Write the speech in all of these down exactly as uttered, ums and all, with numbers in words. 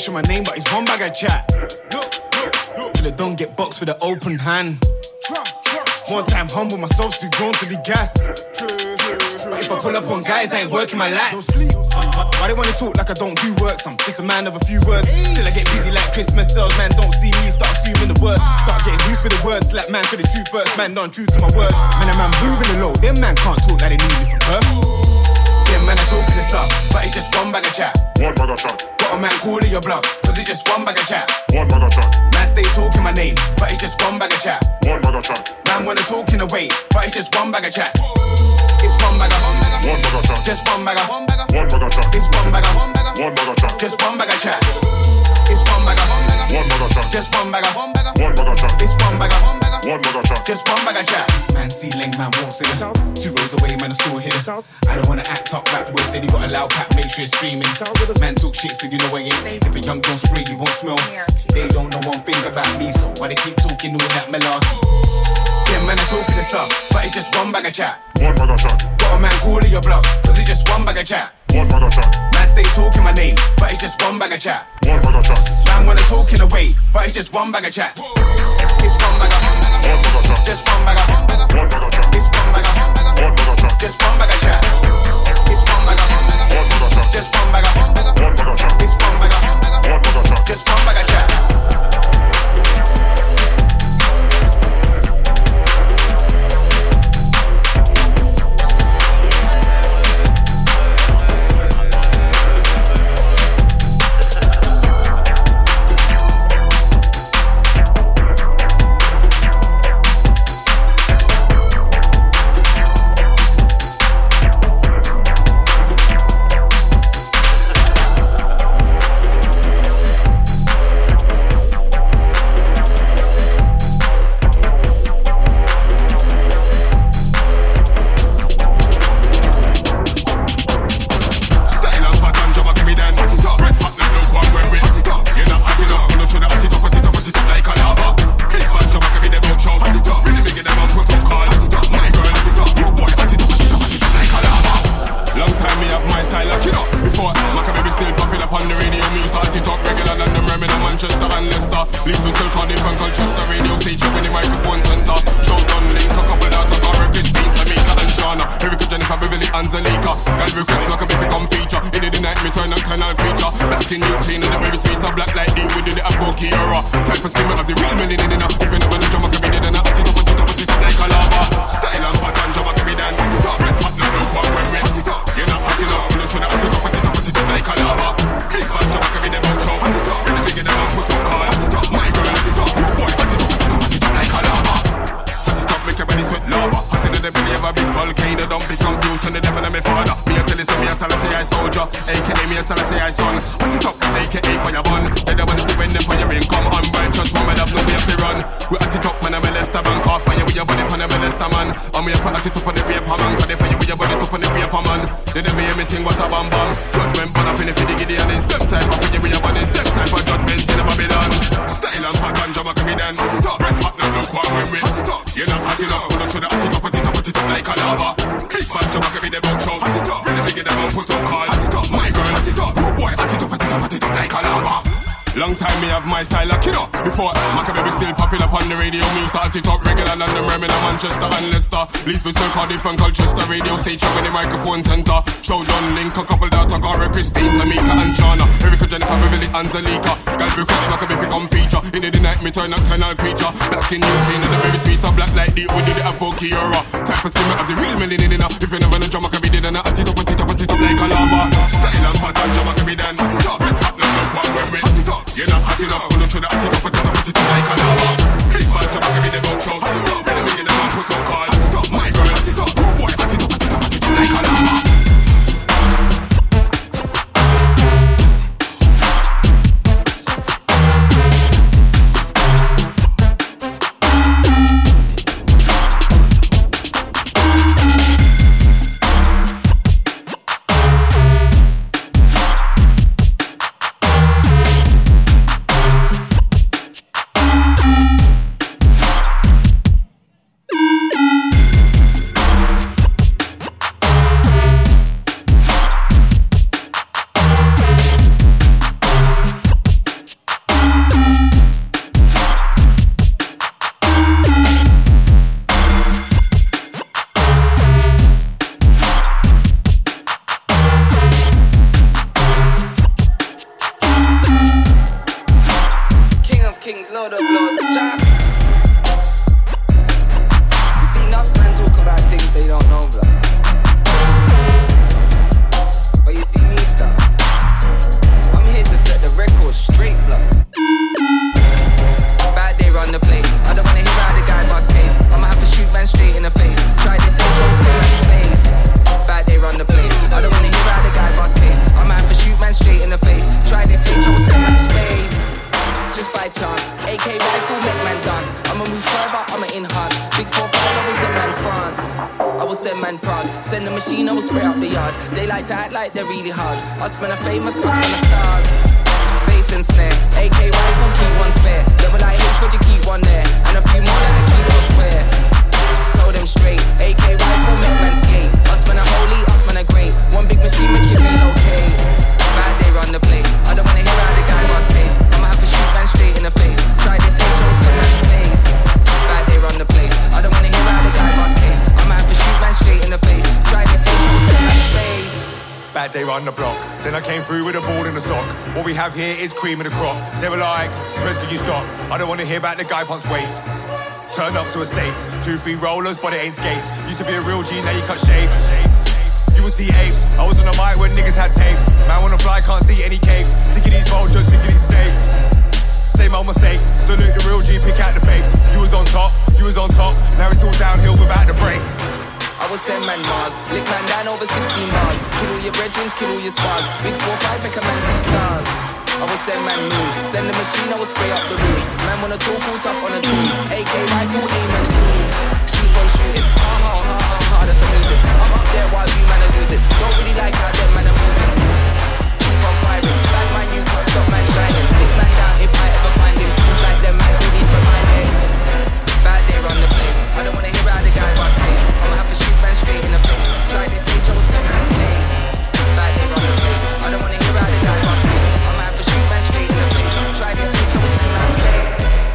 mention my name, but it's one bag of chat. Look, look, look. Till it don't get boxed with an open hand. More time humble, myself too grown to be gassed. But if I pull up on guys, I ain't working my last. Why they wanna talk like I don't do work? I'm just a man of a few words. Till I get busy like Christmas sales, man don't see me, start assuming the worst. Start getting loose with the words, slap man to the truth first, man done true to my word. Man, a man moving the low, them man can't talk like they need me from birth. Yeah, man, I talking the stuff, but it's just one bag of chat. One bag of chat. Got a man calling your bluff, cause it's just one bag of chat. One bag of chat. Man stay talking my name, but it's just one bag of chat. One bag of chat. Man wanna talk in a way, but it's just one bag of chat. It's one bag of one bag of one bag of chat. Just one bag of one bag of one bag of chat. It's one bag of one bag of one bag of chat. Just one bag of chat. It's one bag of one bag of one bag of chat. Just one bag of one bag of one bag of chat. It's one bag of one bag of one bag of chat. Just one bag of chat. Man ceiling, man won't see it. Two roads away, man I still hit it. I don't wanna act up, rap boy said he got a loud pack, make sure it's screaming. Man talk shit so you know I ain't. If a young don't spray, you won't smell. They don't know one thing about me, so why they keep talking doing that malarkey? Yeah, man, I talking the stuff, but it's just one bag of chat. One bag of chat. Got a man calling your bluff, cause it's just one bag of chat. One bag of chat. Man stay talking my name, but it's just one bag of chat. One bag of chat. Man wanna talk in a way, but it's just one bag of chat. It's one bag of one bag of one bag of chat. Just one bag of one bag of one bag of chat. It's one bag of one bag of one bag of chat. Just one bag of chat. It's one bag of one bag of one bag of chat. Just one bag of one bag of one bag of chat. It's one bag of one bag of one bag of chat. Just one bag of chat. Long time me have my style like you know. Before Maccabee still popping up on the radio. Me start to talk regular London, Birmingham, Manchester and Leicester. Leeds, Bristol, Cardiff and Colchester. Radio station with the microphone center. Show John Link, a couple daughter, Cara, Christine, Tamika and Jana, Erica, Jennifer, Beverly, Angelica. Girl request Maccabee fi come feature. In the night me turn nocturnal creature. Black skin, new chain and the very sweet. A black like the we did it a funky aura. Type of skin me have the real melanin in her. If you never know John Maccabee did and I hot it up, hot it up, hot it up like a lava. Style and pattern, John Maccabee done. Hot it up, hot no no one when we hot it up. You're not hot enough, pull up to the hot it up, hot it up, hot it up like a lava. Big man, John Maccabee the boat show. Hot it up, when I make it up, put up call. Hot it up, my girl, hot it up. Boy, hot it up, hot it up, hot it up like a lava. Send the machine, I will spray up the yard. They like to act like they're really hard. Us men are famous, us men are stars. Bass and snare, A K rifle, keep one spare. Level like H, but you keep one there. And a few more that I keep elsewhere. Told them straight, A K rifle, make man skate. Us men are holy, us men are great. One big machine, make it relocate. Bad day run the place. I don't wanna hear how the guy must taste. I'ma have to shoot man straight in the face. Try this H O seven space. Bad day run the place. I don't wanna hear how the guy must taste. I'ma have to shoot man straight in the face. Try this H O seven space. Bad day run the block. Then I came through with a ball in the sock. What we have here is cream of the crop. They were like, Chris, can you stop? I don't wanna hear about the guy pumps weights. Turn up to a States. Two, three rollers, but it ain't skates. Used to be a real G, now you cut shapes. You will see apes. I was on the mic when niggas had tapes. Man wanna fly, can't see any capes. Sick of these vultures, sick of these snakes. Same old mistakes. Salute the real G, pick out the fakes. You was on top, you was on top. Now it's all downhill without the brakes. I will send man Mars, lick man down over sixteen bars. Kill all your brethrens, kill all your spars. Big four five, make a man see stars. I will send man moon, send the machine, I will spray up the room. Man wanna talk all tough on a tune. A K rifle, aim and shoot. Keep on shooting, ha ha ha ha ha, that's a music. I'm up there while you man are losing. Don't really like how them man are moving. Keep on firing, bad man you can't stop man shining. Lick man down if I ever find him. Seems like them man already for my head. Bad day run the place. I don't wanna hear how the guy must face. I'ma have to shoot man straight in the face. Try this H O seven space. Bad day run the place. I don't wanna hear how the guy must face. I'ma have to shoot man straight in the face. Try this H O seven space.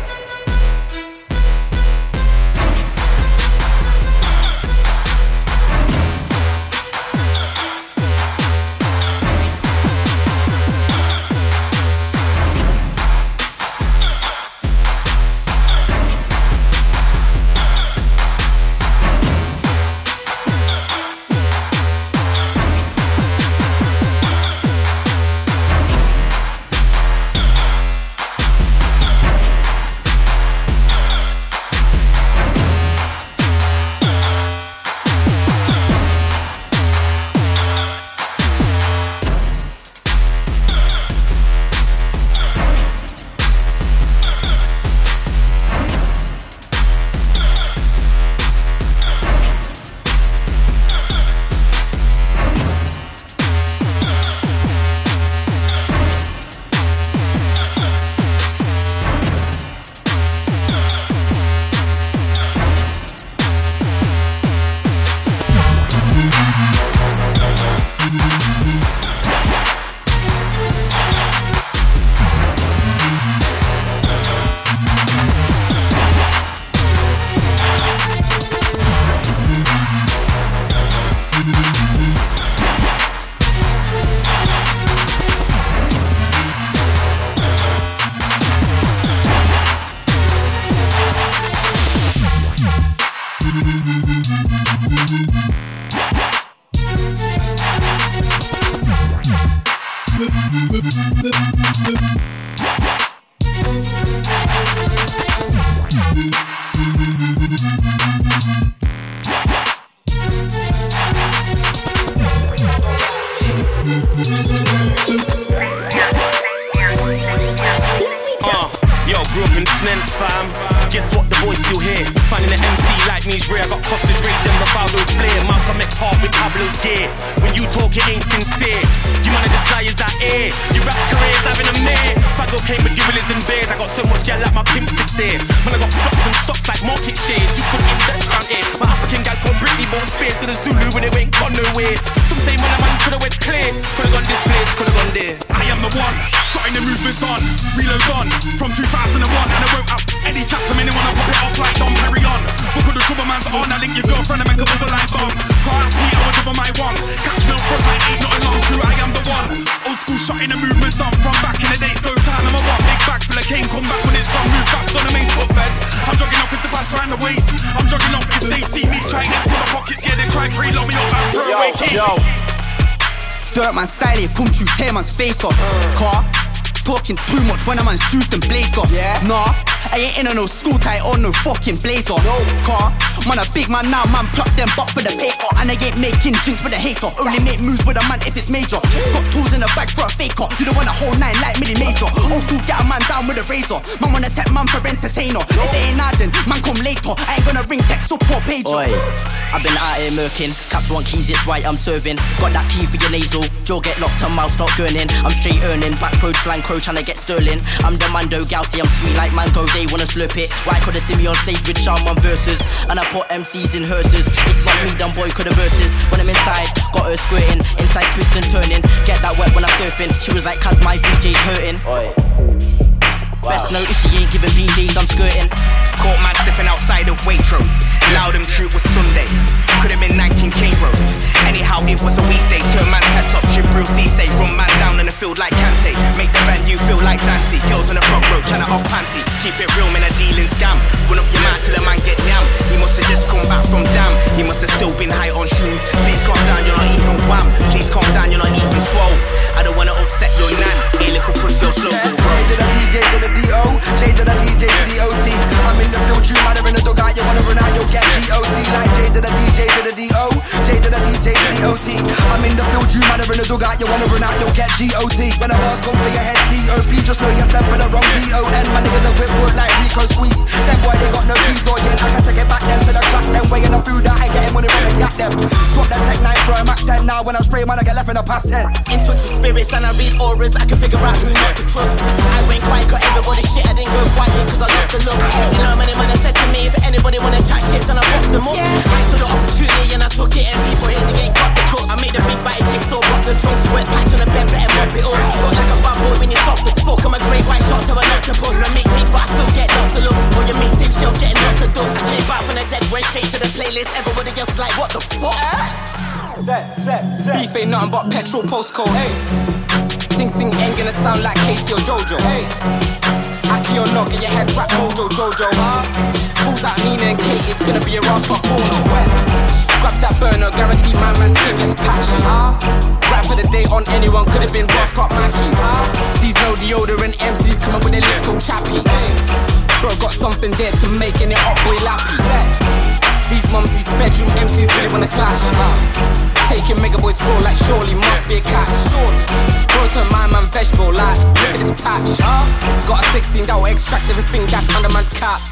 Man style it, come through, tear man's face off. Car, talking too much when a man's juiced and blazed off. Yeah. Nah, I ain't in on no school tie or no fucking blazer. No. Car, Man a big man now, man pluck them butt for the paper. And I ain't making drinks for the hater. Only make moves with a man if it's major. Got tools in the bag for a faker. You don't want a whole nine like Millie Major. Old school get a man down with a razor. Man wanna tech man for entertainer. If they ain't nothing, man come later. I ain't gonna ring text support page. Oi, I've been out here murking. Cats want keys, it's why I'm serving. Got that key for your nasal. Jaw get locked and mouth start gurning. I'm straight earning. Back road slang crow trying to get sterling. I'm the mando gal, see I'm sweet like mango. They wanna slurp it. Why could've seen me on stage with Shaman verses? And I put M Cs in hearses. It's not me, dumb boy, could've verses. When I'm inside, got her squirting. Inside twisting, turning. Get that wet when I'm surfing. She was like, cause my V J's hurting. Oi. Wow. Best notice she ain't giving B Js, I'm skirting. Caught man stepping outside of Waitrose. Loud and true, it was Sunday. Could've been Nike and K-Bros. Anyhow, it was a weekday. Turn man's head top, chip real C-say. Run man down in the field like Kante. Make the venue feel like Dante. Girls on the front row tryna off panty. Keep it real, man, a dealing scam. Run up your mouth till a man get down. He must've just come back from damn. He must've still been high on shrooms. Please calm down, you're not even wham. Please calm down, you're not even swole. I don't wanna upset your nan. Hey, little pussy, your slow go roll. J to the D J to the D O, J to the D J to the O T. I'm in the field, you man are in the dog out. You wanna run out, you'll get G O T. Like J to the D J to the D O, J to the D J to the O T. I'm in the field, you man are in the dog out. You wanna run out, you'll get G O T. When a bars come for your head, D O P. Just know yourself for the wrong D O N. My niggas a quick work like Rico Squeeze. Them boy they got no peace or yen. I can take it back then to the track. Them weighing the food that I getting money from the cat them. Swap that tech nine for a Mac ten. Now when I spray man I get left in the past ten. In touch with spirits and I read auras. I can figure out who not to trust. I went quiet, got everybody shit. I didn't go quiet cause I lost the look. You know many man have said to me, if anybody wanna chat shit then I box them up. Yeah. I saw the opportunity and I took it. And people here they ain't got the cook. I made a big bite jigsaw, got the toast. Sweat patch on the bed, better mop it up. Felt like a bad boy when you're soft as fuck. I'm a great white shot to a lot to post. My mixtapes but I still get lots of look. All your mixtape shelf getting lots of dust. I came back from the dead, went straight to the playlist. Everybody else like, what the fuck? Set, set, set. Beef ain't nothing but petrol postcode. Hey. Sing Sing ain't gonna sound like Casey or Jojo. Hey. Aki or not, get your head wrapped mojo Jojo. Huh? Pulls out Nina and Kate, it's gonna be a rasp up porno. Grabs that burner, guarantee my man's skin gets patchy. Huh? Rap for the day on anyone, could've been Ross Clark Mackies. Huh? These no deodorant M Cs come up with their lips all chappy. Bro got something there to making it up boy lappy. These mums, these bedroom M Cs really wanna clash. Huh? Taking mega boys floor like surely must be a catch. Bro turn my man vegetable like, look at this patch. Got a sixteen that will extract everything that's under man's cap.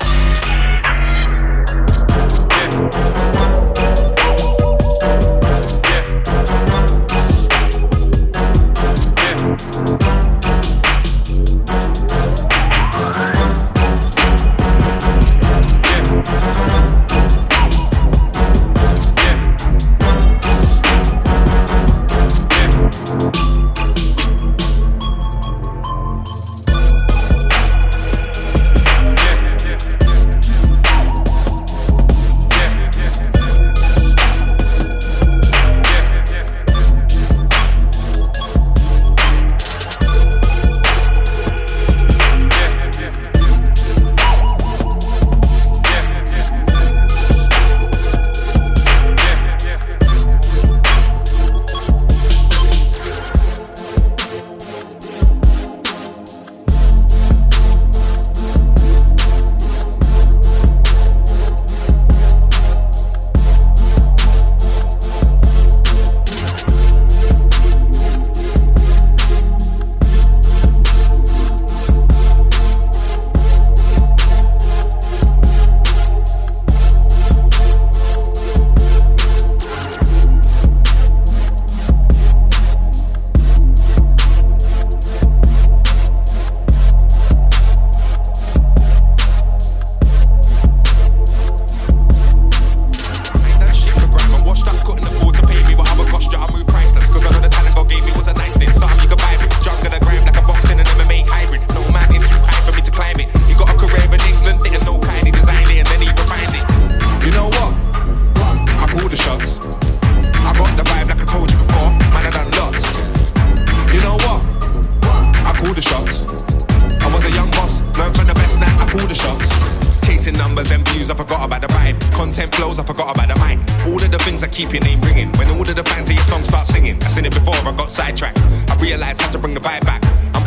views, I forgot about the vibe. Content flows, I forgot about the mic. All of the things that keep your name ringing. When all of the fans of your song start singing, I seen it before, I got sidetracked. I realised how to bring the vibe back. I'm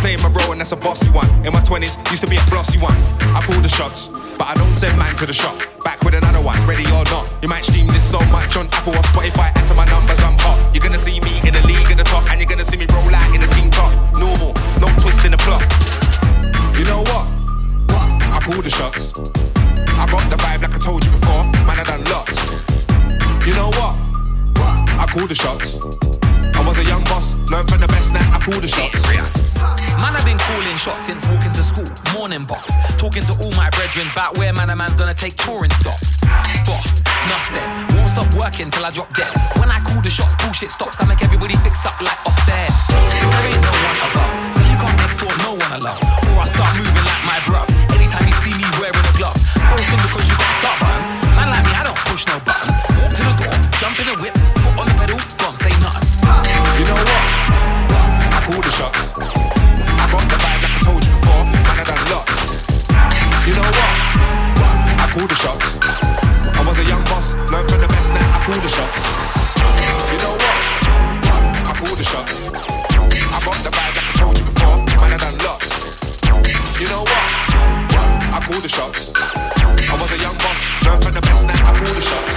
playing my role and that's a bossy one. In my twenties, used to be a flossy one. I call the shots, but I don't send man to the shop. Back with another one, ready or not. You might stream this so much on Apple or Spotify. Add to my numbers, I'm hot. You're gonna see me in the league in the top, and you're gonna see me roll out in the team top. Normal, no twist in the plot. You know what? I call the shots. I got the vibe like I told you before. Man, I done lots. You know what? I call the shots. I was a young boss, learned from the best, now I call the shots. Man, I've been calling shots since walking to school. Morning box, talking to all my brethren about where man a man's gonna take touring stops. Boss, enough said, won't stop working till I drop dead. When I call the shots, bullshit stops. I make everybody fix up like upstairs. There ain't no one above, so you can't next door no one alone. Or I start moving like my bruv. Anytime you see me wearing a glove, boasting because you got a start button. Man like me, I don't push no button. Walk to the door, jump in the whip, foot on the pedal, gone say nothing. You know what? I call the shots. I got the vibes like I told you before. Man, I done lots. You know what? I call the shots. I was a young boss, learned from the best, now I call the shots. You know what? I call the shots. I got the vibes like I told you before. Man, I done lots. You know what? I call the shots. I was a young boss, learned from the best, now I call the shots.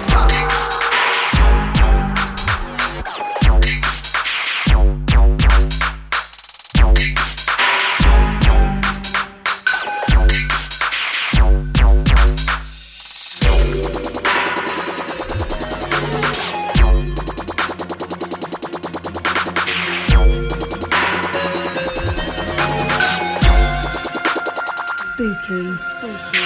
Spooky, spooky.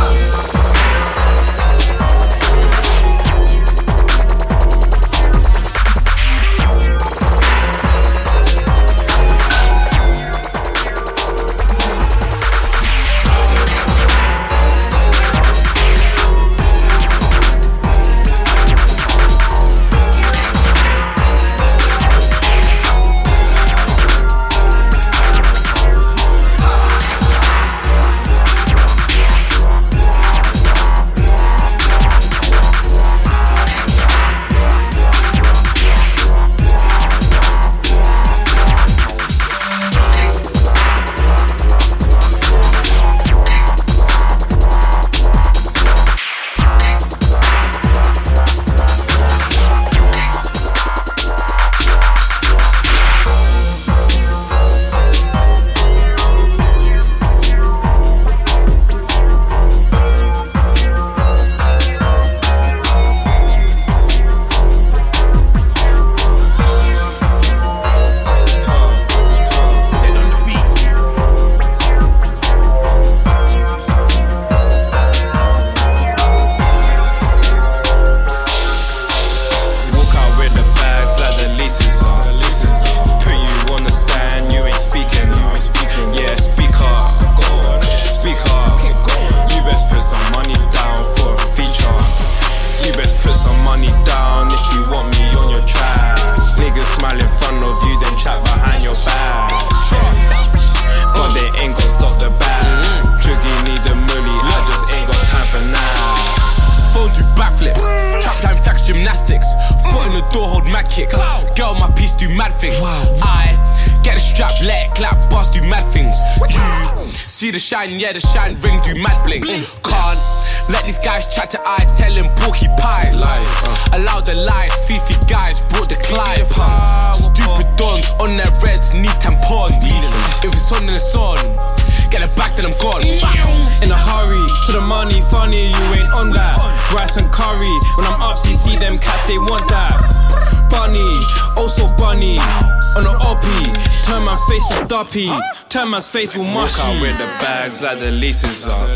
Shine, yeah, the shine ring do mad bling. Mm. Can't let these guys chat to eye, tell him porcupines. Lies. Uh. Allow the lies, Fifi guys brought the Clive. Stupid dons on their reds, need tampons. If it's on, then it's on. Get it back, then I'm gone. In a hurry, to the money, funny, you ain't on that. Rice and curry, when I'm up, see, see them cats, they want that. Bunny, also bunny, on an oppie, turn my face to duppy. Turn man's face all mushy. Walk out with the bags like the leases are.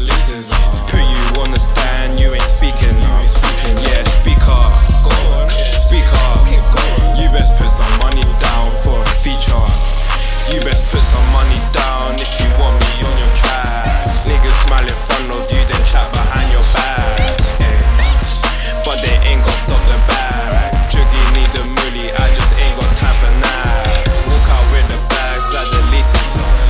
Put you on the stand, you ain't speaking up. Yeah, speak up, speak up. You best put some money down for a feature. You best put some money down if you want me on your track. Niggas smile in front of you, then chat behind your back. Yeah. But they ain't gon' stop the bag. Juggy need the moolie, I just ain't got time for that. Walk out with the bags like the leases are.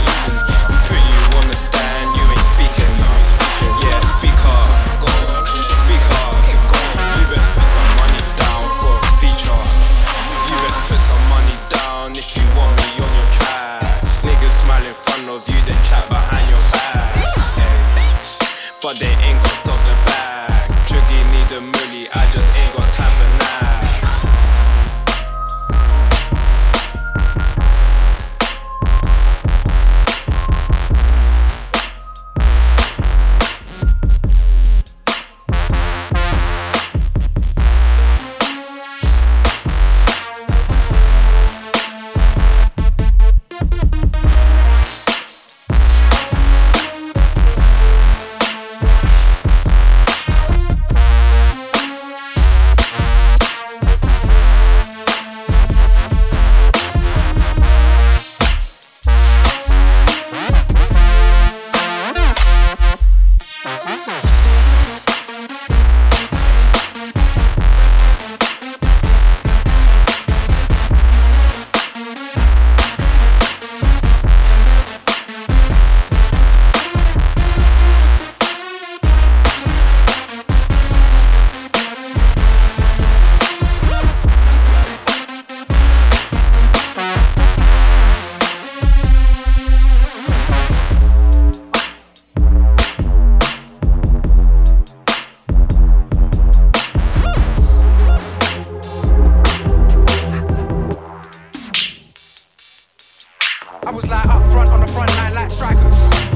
I was like up front on the front line like strikers.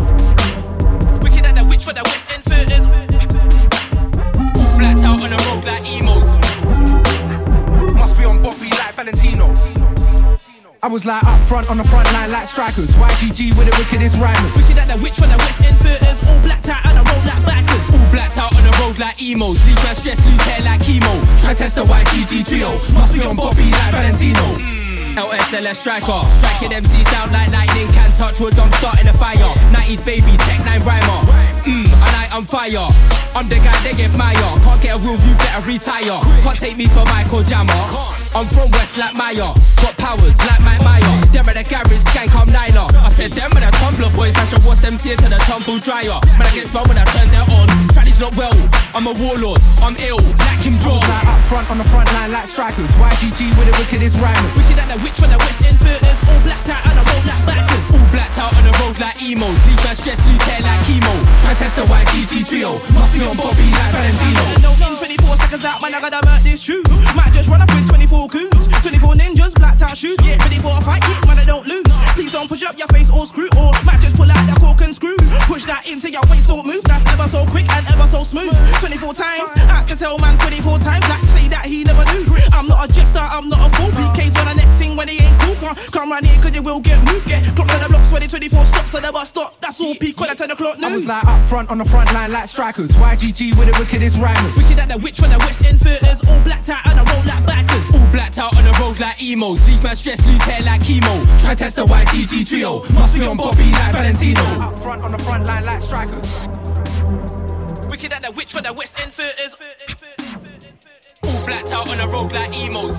Wicked at the witch for the West End theatres. Blacked out on the road like emos. Must be on Bobby like Valentino. I was like up front on the front line like strikers. Y G G with the wickedest rhymers. Wicked at the witch for the West End theatres. All blacked out on the road like backers. All blacked out on the road like emos. Leave my stress, lose hair like chemo. Try test the Y G G trio. Must be on Bobby like Valentino. L S L S striker, striking M Cs down like lightning. Can't touch wood, I'm starting a fire. nineties baby, Tech nine rhymer. Mmm, a night on fire. I'm the guy they admire. Can't get a rule, you better retire. Can't take me for Michael Jammer. I'm from West like Maya. Got powers like Mike Meyer. Them at the garage, skank, I'm Nyla. I said them at the Tumblr boys, that should watch them see it to the tumble dryer. Man, I get spun when I turn that on. Tranny's not well, I'm a warlord, I'm ill, like Kim Jong. Like up front on the front line like strikers. Y G G with the wickedest rhymers. Wicked at the witch for the West End theatres. All blacked out on the road like backers. All blacked out on the road like emos. Leave my stress, lose hair like chemo. Try test the Y G G trio. Must be on Bobby like Valentino. No, in twenty-four seconds out, man, I gotta murk this shoe. Might just run up with twenty-four goons. twenty-four ninjas, blacked out shoes. Get ready for a fight, yeah, man, I don't lose. Please don't push up your face or screw. Or might just pull out the cork and screw. Push that into your waist, don't move. That's ever so quick and ever so smooth. twenty-four times, I can tell man twenty-four times. Like say that he never knew. I'm not a jester, I'm not a fool. P K's on the next thing when he ain't cool. Come, come round here, cause you will get moved. Get clock to the blocks when the twenty-four stops at the bus stop. That's all P, call at ten o'clock news. I was like up front on the front line like strikers. Y G G with the wickedest rhymers. Wicked at the witch for the West End theatres. All blacked out on the road like backers. All blacked out on the road like emos. Leave my stress, lose hair like chemo. Try test the Y G G trio. Must be on Bobby like Valentino. Up front on the front line like strikers. Wicked at the witch for the West End theatres. All blacked out on the road like emos.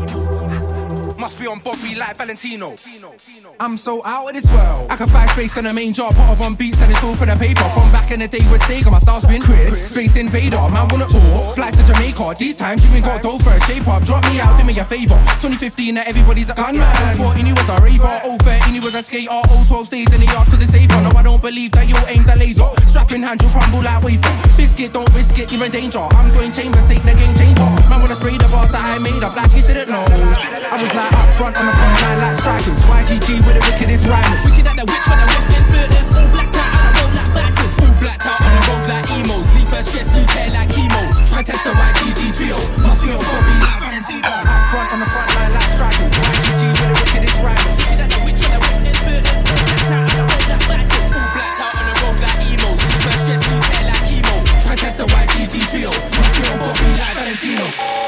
Must be on Bobby like Valentino. I'm so out of this world. I can find space in the main job, pot of on beats and it's all for the paper. From back in the day with Sega, my star's been Chris, Space Invader, man wanna tour, flights to Jamaica. These times you ain't got dough for a shape up. Drop me out, do me a favour. twenty fifteen now everybody's a gunman. fourteen he was a raver, oh thirteen he was a skater. oh twelve stays in the yard cause it's safer. No I don't believe that you'll aim the laser. Strapping hand you crumble like wafer. Biscuit don't risk it, you're in danger. I'm doing chambers, ain't the game changer. Man wanna spray the bars that I made up like he didn't know. I was like up front on the front line like strikers. Y G G with the wickedest rhymers. Wicked at the witch for the West End theatres. All blacked out on the road like backers. All blacked out on the road like emos. Leave my stress, lose hair like chemo. Try test the Y G G trio. Must be on Bobby like Valentino. Up front on the front line like strikers. Y G G with the wickedest rhymers. Wicked at the witch for the West End theatres. All blacked out on the road like backers. All blacked out on the road like emos. Leave my stress, lose hair like chemo. Try test the Y G G trio. Must be on Bobby like Valentino.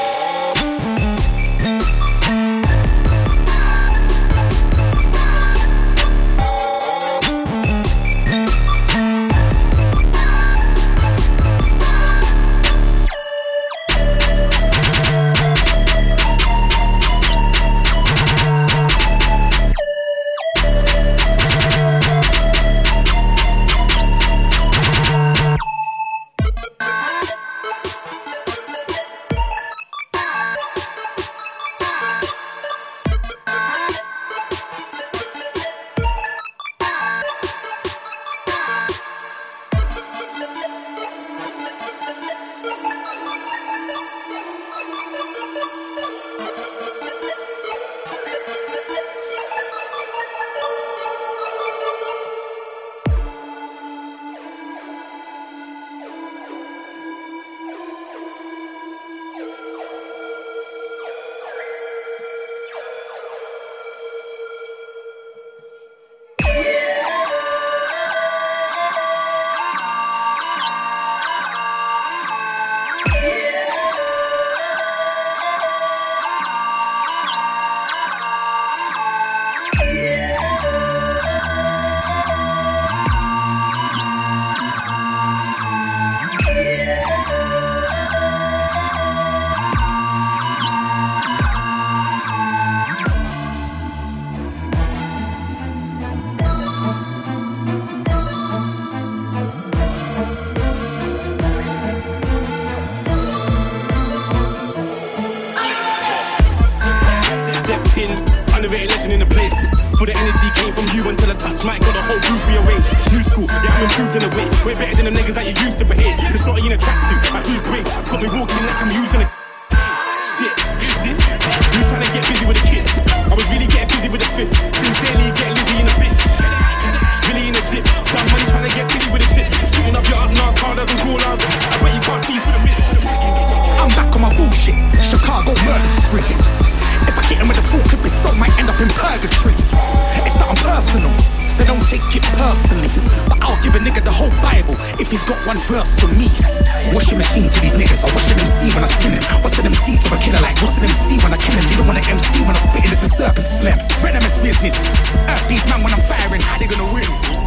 Underrated legend in the place. For the energy came from you until I touch mic, got a whole roof rearranged. New school, yeah, I'm improved in a way. Way better than the niggas that you used to behave. The shorty in a tracksuit, my who's brave. Got me walking like I'm using a shit, who's this? Who's trying to get busy with a kid? I was really getting busy with a fifth. Sincerely getting Lizzie in a take it personally, but I'll give a nigga the whole Bible if he's got one verse for me. Washing machine to these niggas, I watch an M C when I spin him. What's an M C to a killer like? What's an M C when I kill him? You don't want an M C when I'm spitting, this is serpent's phlegm. Venomous business, earth these man when I'm firing, how they gonna win?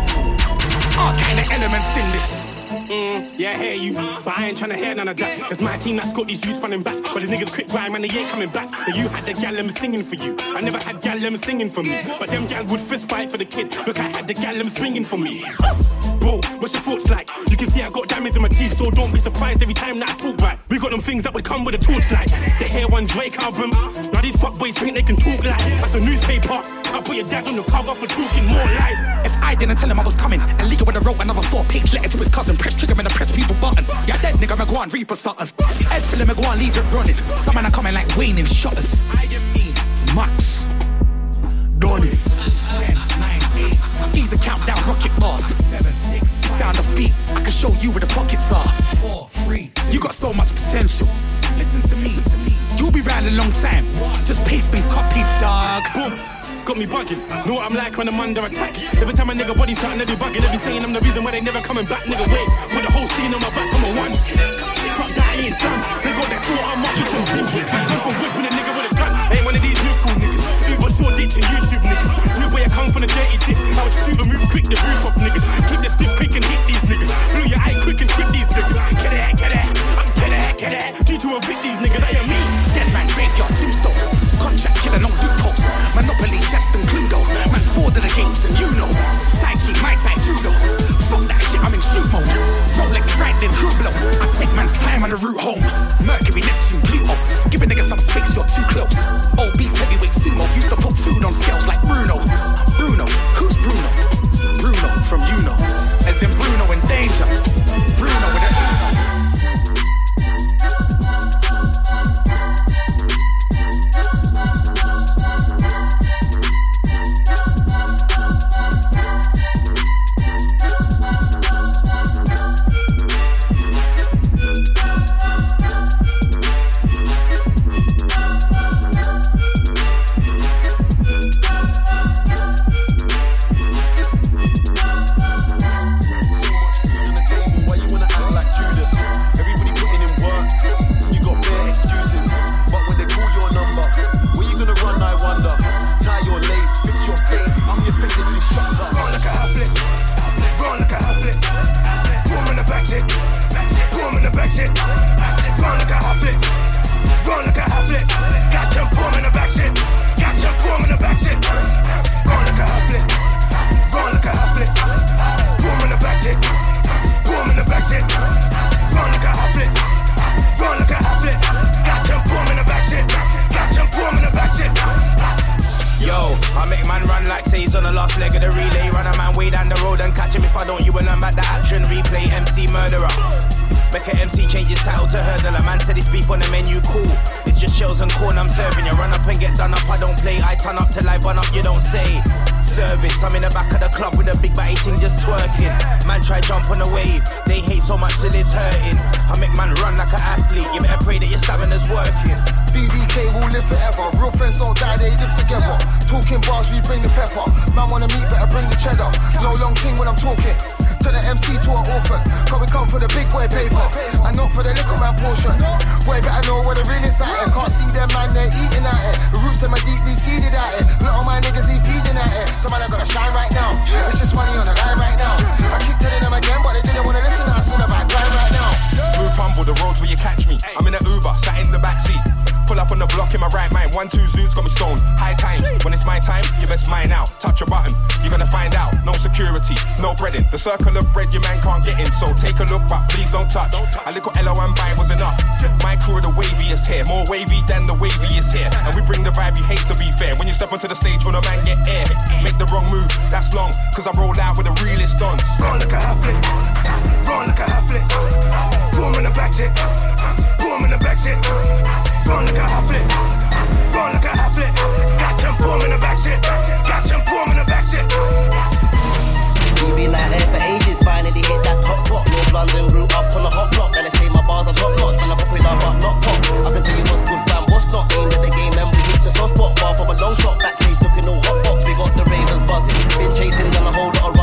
All kind of elements in this. Mm, yeah, I hear you, but I ain't tryna hear none of that. It's my team that's got these youths running back, but these niggas quick grind, man, they ain't coming back. But you had the gal them singing for you. I never had gal them singing for me, but them gal would fist fight for the kid. Look, I had the gal them swinging for me. Bro, what's your thoughts like? You can see I got diamonds in my teeth, so don't be surprised every time that I talk right. We got them things that would come with a torchlight. They hear one Drake album, now these fuckboys think they can talk like that's a newspaper. I put your dad on the cover for talking more life. If I didn't tell him I was coming, and Liga would have wrote another four-page letter to his cousin. Press trigger and press people button. Yeah, dead nigga, me go on reap or something. Head full of me go on leave it running. Some man are coming like Wayne in shutters. Max, Donnie, ten, nine, eight. These are countdown rocket bars. Seven, six, sound of beat. I can show you where the pockets are. Four, three, two. You got so much potential. Listen to me, to me. You'll be round a long time. Just paste and copy, dog. Boom. Got me bugging, know what I'm like when I'm under attack. Every time a nigga body something they be bugging, they be saying I'm the reason why they never coming back. Nigga wait, put the whole scene on my back, I'm a one. Fuck that, I ain't done. They got that thought I'm up, just from wood. Come from wood with a nigga with a gun. I ain't one of these new school niggas. Uber short ditch and YouTube niggas. New way I come from the dirty tip. I would shoot and move quick, the roof off niggas. Keep the stick quick and hit these niggas. Blew your eye quick and trip these niggas. Get it, get it, I'm get it, get it. Due to evict these niggas, I am me. Dead man, graveyard, tombstone. Contract killer, no loopholes. Monopoly, chest and Cluedo. Man's bored of the games and you know. Tai Chi, my Tai Judo. Fuck that shit, I'm in shoot mode. Rolex, bright then Hublot. I take man's time on the route home. Mercury, Neptune, Pluto. Give a nigga some space, you're too close. Obese, heavyweight sumo. Used to put food on scales like Bruno. Bruno, who's Bruno? Bruno from you know. As in Bruno in danger. Bruno with a... The circle of bread your man can't get in, so take a look, but please don't touch. A little L O and buy was enough. My crew are the waviest here, more wavy than the waviest here. And we bring the vibe you hate, to be fair. When you step onto the stage, when a man get air, make the wrong move, that's long, cause I roll out with the realest dons. Run like a half flip, run like a half flip. Boom in the back shit, boom in the back shit. Run like a half flip, run like a half flip. Gotcha, boom in the back shit, gotcha, boom in the back shit. We been out there for ages, finally hit that top spot. North London grew up on the hot block, then they say my bars are top notch. Man, I'm popular but not pop. I can tell you what's good, fam, what's not. Aimed at the game, then we hit the soft spot. Bar from a long shot, backstage looking all hot box. We got the Ravens buzzing, been chasing down a whole lot of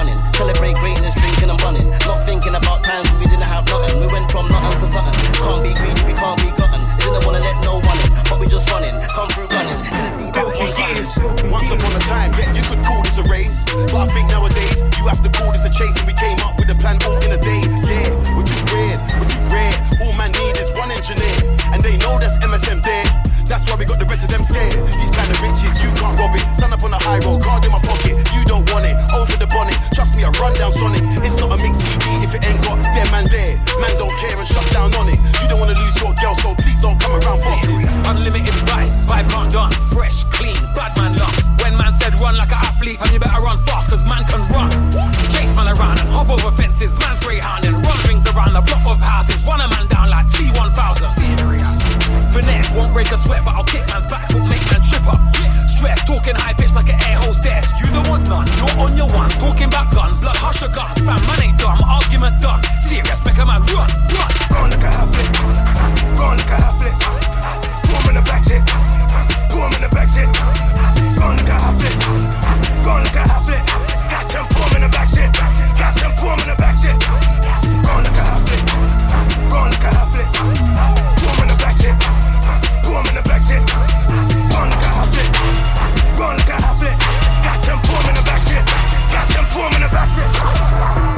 rundown Sonic. It's not a mixed C D if it ain't got them man there. Man don't care and shut down on it. You don't wanna lose your girl, so please don't come around bossing. Unlimited vibes, vibe can't done. Fresh, clean, bad man lungs. When man said run like an athlete, and you better run fast, cause man can run. Chase man around and hop over fences. Man's greyhound and run rings around the block of houses. Run a man down like T one thousand. Finesse won't break a sweat, but I'll kick man's back foot, make man trip up. Stress, talking high pitch like an air hostess. You don't want none, you're on your ones. Talking back gun, blood hush your guns. Fam, man ain't dumb, argument done. Serious, make a man run, run. Run like a half flip, run like a half flip. Boom in the back tip, boom in the back tip. Run like a half flip, run like a half flip. Catch and boom in the back tip, catch and boom in the back tip. Run like a half flip, run like a half flip. Boom in the back tip, boom in the back tip. Run like a half flip, run like a half flip. Catch and boom in the back tip, catch and boom in the back tip.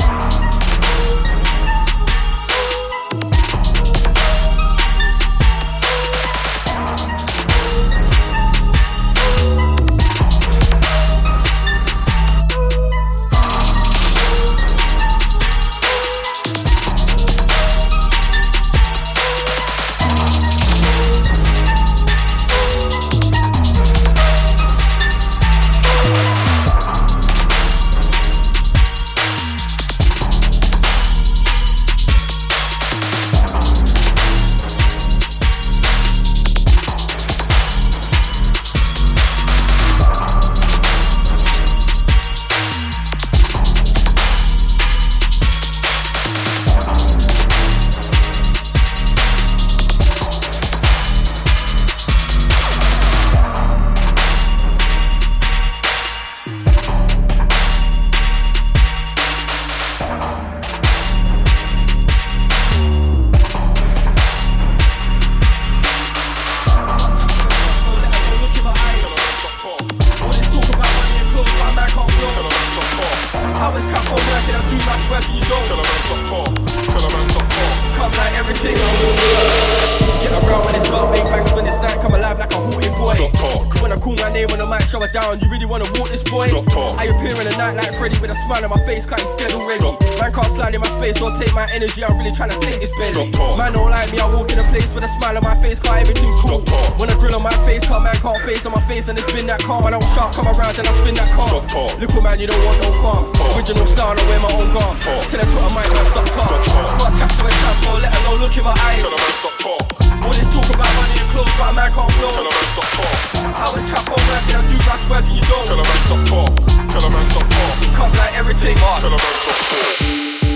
Energy, I'm really trying to take this belly. Man don't like me, I walk in a place with a smile on my face, cause everything's cool. When I grill on my face, cause man can't face on my face, and it's been that calm. I don't sharp, come around and I spin that car. Little man, you don't want no calm. Original star, I wear my own garm. Tell them to a mic, man, stop talk. Can't catch the example, let alone look in my eyes. Tell a man stop talk. All this talk about money and clothes, but a man can't flow. Tell a man stop talk. How is cap on working, I do rash work and you don't. Tell a man stop talk. Tell a man stop talk. Come like everything. Tell a man stop talk.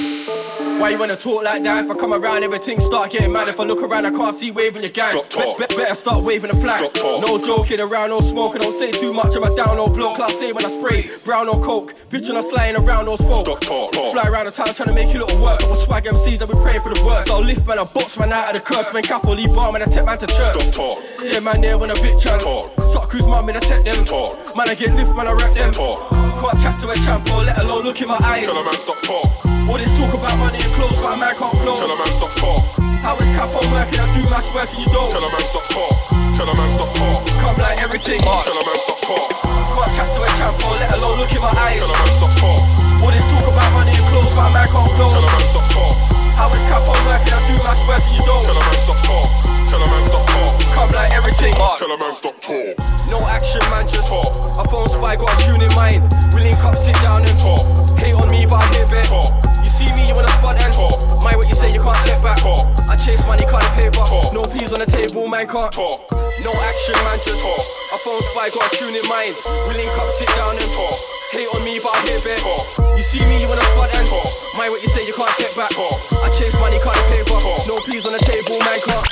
Why you wanna talk like that? If I come around, everything start getting mad. If I look around, I can't see waving your gang. Stop talk. Be- be- better start waving the flag. No joking around, no smoking. Don't say too much. I'm a down or blow. Class A when I spray. Brown or coke. Bitch when I'm sliding around those folk. Stop talk. Fly around the town trying to make you little work. I was swag M Cs that we praying for the worst. So I'll lift man, I box man out of the curse. Man cap or leave bar man, I take man to church. Stop talk. Yeah man there when a bitch and suck who's mum in I take them. Talk. Man I get lift man, I rap them. Talk. Can't chat to a champ or let alone look in my eyes. Tell a man stop talk. All this talk about money and clothes, but a man can't flow. Tell a man stop talk. How is cap on working? I do mass work and you don't. Tell a man stop talk. Tell a man stop talk. Come like everything. Tell a man stop talk. Can't chat to a champ or let alone look in my eyes. Tell a man stop talk. All this talk about money and clothes, but a man can't flow. Tell a man stop talk. How is cap on working? I do mass work and you don't. Tell a man stop talk. Tell a man stop talk. Come like everything. Tell a man stop talk. No action, man, just talk. A phone spy, got a tune in mind. We link up, sit down and talk. Hate on me, but I hear bet. Talk. You see me, you wanna spot and talk. Mind what you say, you can't take back. Talk. I chase money, can't pay back. No peas on the table, man, can't talk. No action, man, just talk. A phone spy, got a tune in mind. We link up, sit down and talk. Hate on me, but I hear bet. Talk. You see me, you wanna spot and talk. Mind what you say, you can't take back. Talk. I chase money, can't pay back. No peas on the table, man, can't.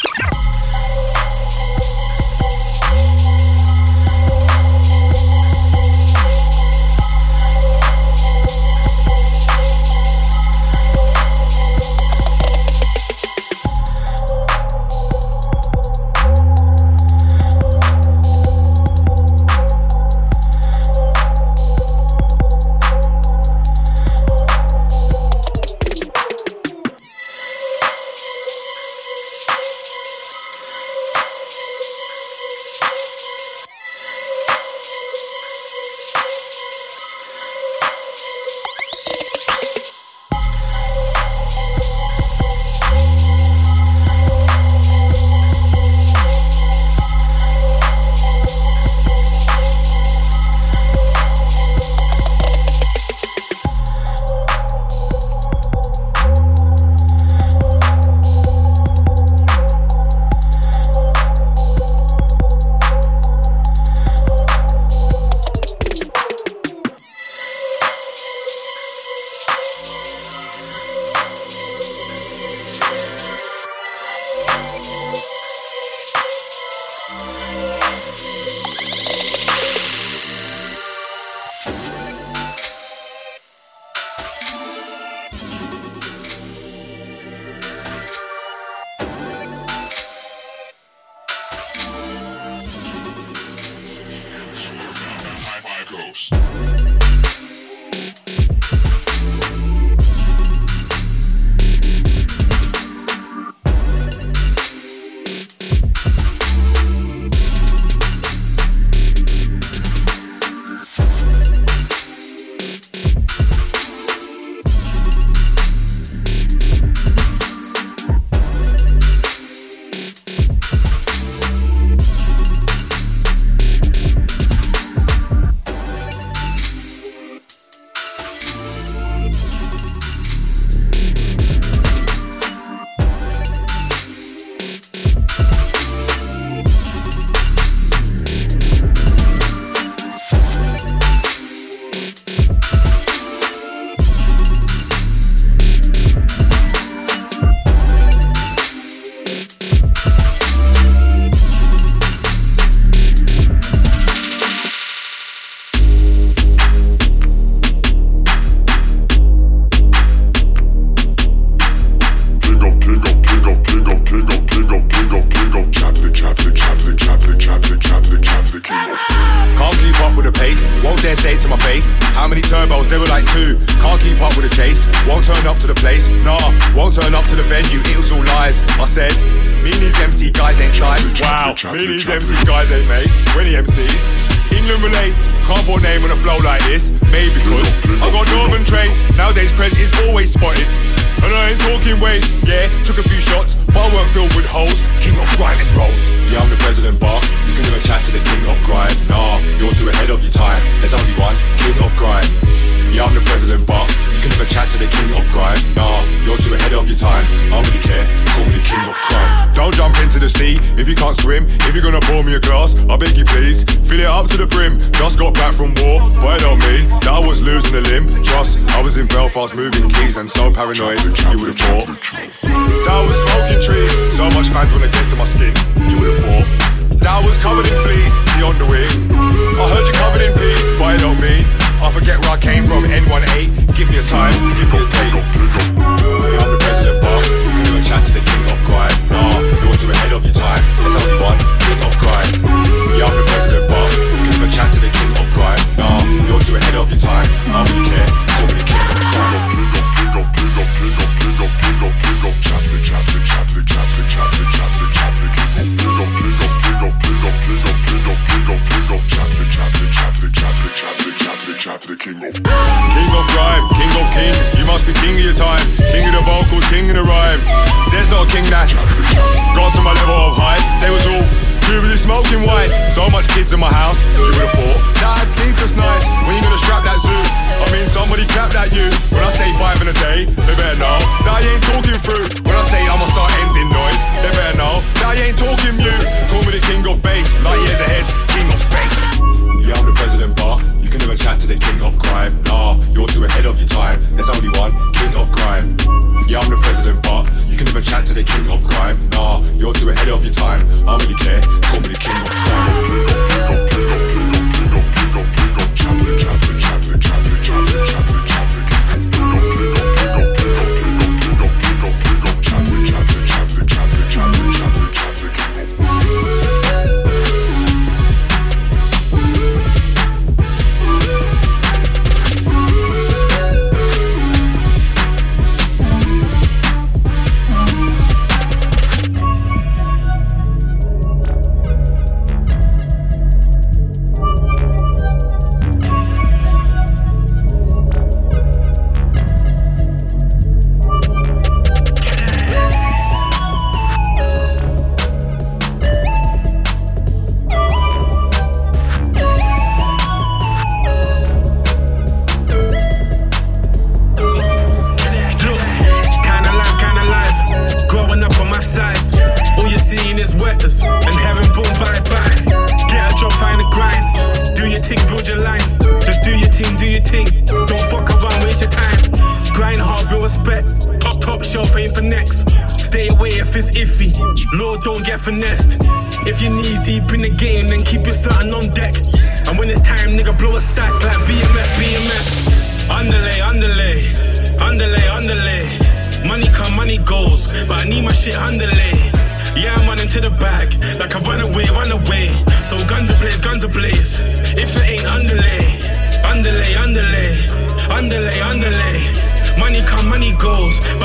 Me and these M C guys ain't mates, we're the M Cs. England relates, can't put name on a flow like this. Maybe because I got northern traits. Nowadays Prez is always spotted. And I ain't talking weights, yeah, took a few shots, but I weren't filled with holes. King of grime and rolls. Yeah, I'm the president, bar. You can never chat to the king of grime. Nah, you're too ahead of your time. There's only one king of grime. Yeah, I'm the president, but you can never chat to the king of grime. Nah, you're too ahead of your time. I don't really care, call me the king of crime. Don't jump into the sea if you can't swim. If you're gonna pour me a glass, I beg you please, fill it up to the brim. Just got back from war, but it don't mean that I was losing a limb. Trust, I was in Belfast moving keys and so paranoid, you would've thought that I was smoking trees. So much fans wanna get to my skin, you would've thought that I was covered in fleas, beyond the wing. I heard you covered in peas, but it don't mean I forget where I came from, N eighteen. Give me a time, give me a date. Yeah, I'm the president, but you can never chat to the king of grime. Nah, you're too ahead of your time. There's only one king of grime. Yeah, I'm the president, but you can never chat to the king of grime. Nah, you're too ahead of your time. I don't really care, call me the king of crime. King of, king of, king of, king of, king of, king of, chat to the, chat to the, chat to the, chat to the, chat to the, chat to the, chat to the king of, king of, king of, king of, king of, king of, king of, king of, king of, chat to the, chat to the, chat to the, chat to the, chat to the, chat to the, chat to the king of. King of grime, king of kings, you must be king of your time. King of the vocals, king of the rhyme. There's not a king that's got to my level of heights. They was all too busy smoking white. So much kids in my house, you would've thought that I'd sleepless nights. When you gonna strap that suit? I mean somebody clapped at you. When I say five in a day, they better know that I ain't talking through. When I say I'ma start ending noise, they better know that I ain't talking you. Call me the king of bass, light years ahead, king of space. Yeah, I'm the president, but you can never chat to the king of crime. Nah, you're too ahead of your time. There's only one king of crime. Yeah, I'm the president, but you can never chat to the king of crime. Nah, you're too ahead of your time. I don't really care, call me the king of crime. King of, king of, king of, king of, king of, king of, chat to the, chat to the, chat to the, chat to the, chat to the, chat to the, chat to the, king of, king of, king of, king of, king of, king of, king of, king of, chat to the, chat to the, chat to the, chat to the, chat to the, chat to the, chat to the, king of. Finessed. If you knee deep in the game, then keep your something on deck. And when it's time, nigga, blow a stack like B M F, B M F. Underlay, underlay, underlay, underlay. Money come, money goes, but I need my shit underlay. Yeah, I'm running to the bag, like I run away, run away. So guns ablaze, guns ablaze. If it ain't underlay, underlay.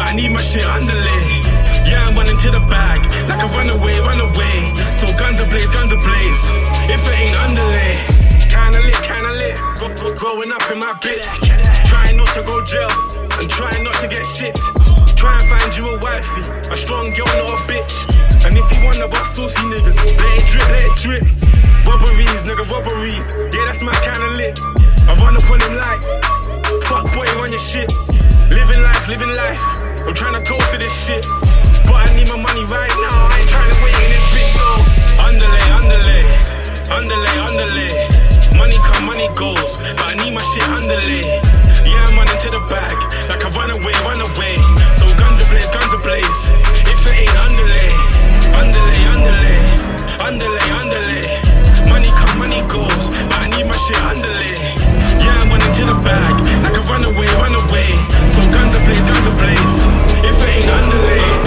I need my shit underlay. Yeah, I'm running to the bag, like a runaway, runaway. So guns ablaze, guns ablaze. If it ain't underlay, kinda lit, kinda lit. Growing up in my bits, trying not to go jail and trying not to get shipped. Try and find you a wifey, a strong girl, not a bitch. And if you wanna bust saucy niggas, let it drip, let it drip. Robberies, nigga, robberies. Yeah, that's my kinda lit. I run up on him like, fuck boy, run your shit. Living life, living life. I'm trying to toast to this shit, but I need my money right now. I ain't trying to wait in this bitch, so underlay, underlay, underlay, underlay. Money come, money goes, but I need my shit underlay. Yeah, I'm running to the bag, like I run away, run away. So guns ablaze, guns ablaze. If it ain't underlay, underlay, underlay, underlay, underlay. Money come, money goes, but I need my shit underlay. Yeah, I'm running to the bag, like I run away, run away. So guns ablaze, guns ablaze. If it ain't underlay.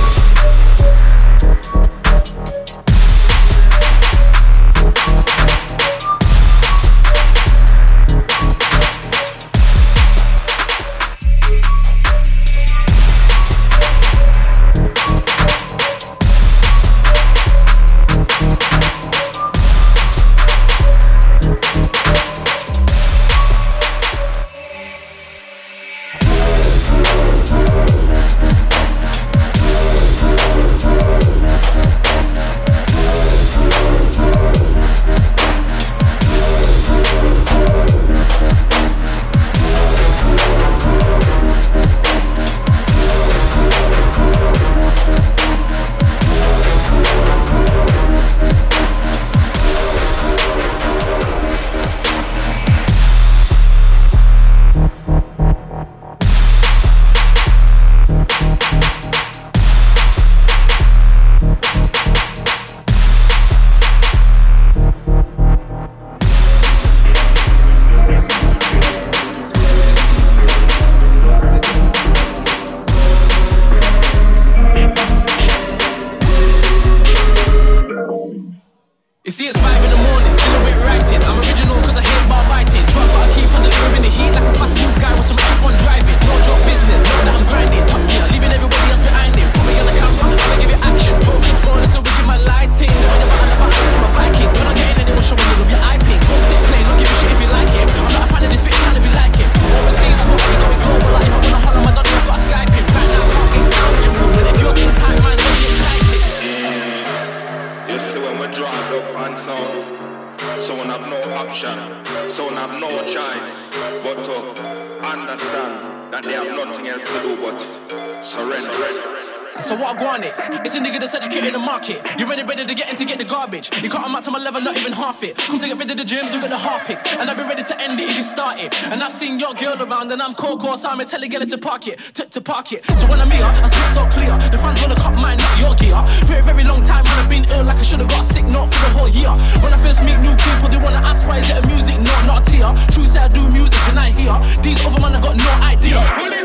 So what I want is, it's a nigga that's educated in the market. You're ready, ready to get in to get the garbage. You can't amount to my level, not even half it. Come to get rid of the gyms, you got the hard pick. And I'll be ready to end it if you start it. And I've seen your girl around and I'm cold course, I'm tell her get it to park it, to, to park it. So when I'm here, I speak so clear. The fans wanna cut mine, not your gear. Very, very long time, man, I've been ill like I should've got sick, not for the whole year. When I first meet new people, they wanna ask why is it a music, no, not a tear. True say I do music and I hear. These other man, I got no idea.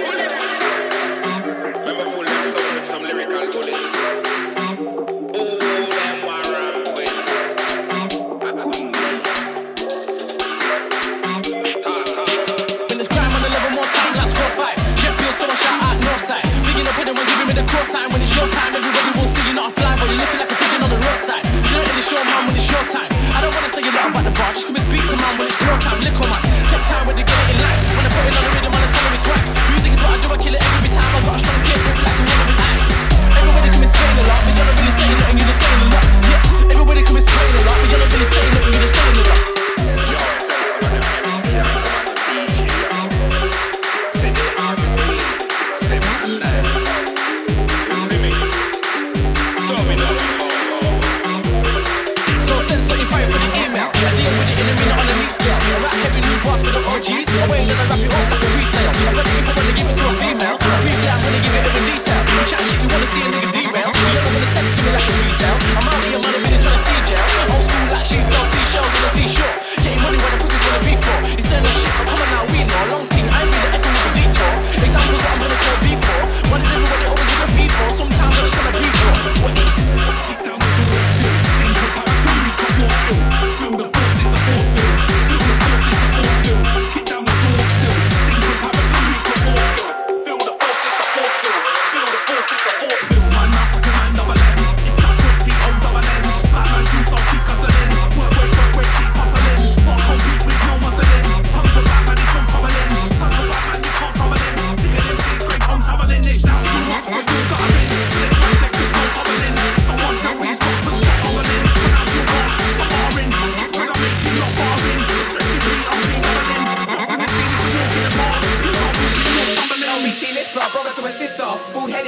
The cross sign when it's your time, everybody will see you not a fly, but you're looking like a pigeon on the roadside. Certainly show man when it's your time. I don't wanna say a lot about the bar, just come and speak to man when it's your time. Lick on man, take time when they get it in line. When I put it on the rhythm, I'm telling me twice. Music is what I do, I kill it every time. I got a strong taste, like some heavy ice. Everybody come and explain a lot, but you're not really saying nothing, you're just saying a lot. Yeah, everybody come and explain a lot, but you're not really saying nothing, you're just saying a lot. G's, I wait and I wrap it up like a resale. I'm ready if I wanna give it to a female. I brief that, I'm gonna give it every detail. You chat shit, you wanna see a nigga derail. You're not gonna send it to me like it's retail. I'm out here, man, I'm really trying to see jail. Old school like she sells seashells on the seashore. Getting money where the pussy's wanna be for. He said no shit, but come on now, we know. Long team, I ain't really effing with a detour. Examples what I'm gonna call B for. What is everybody always in a B for? Sometimes I just wanna be for. What is? Feel the force, it's a force field. Feel the force, it's a force field. Kick down the door still. Sing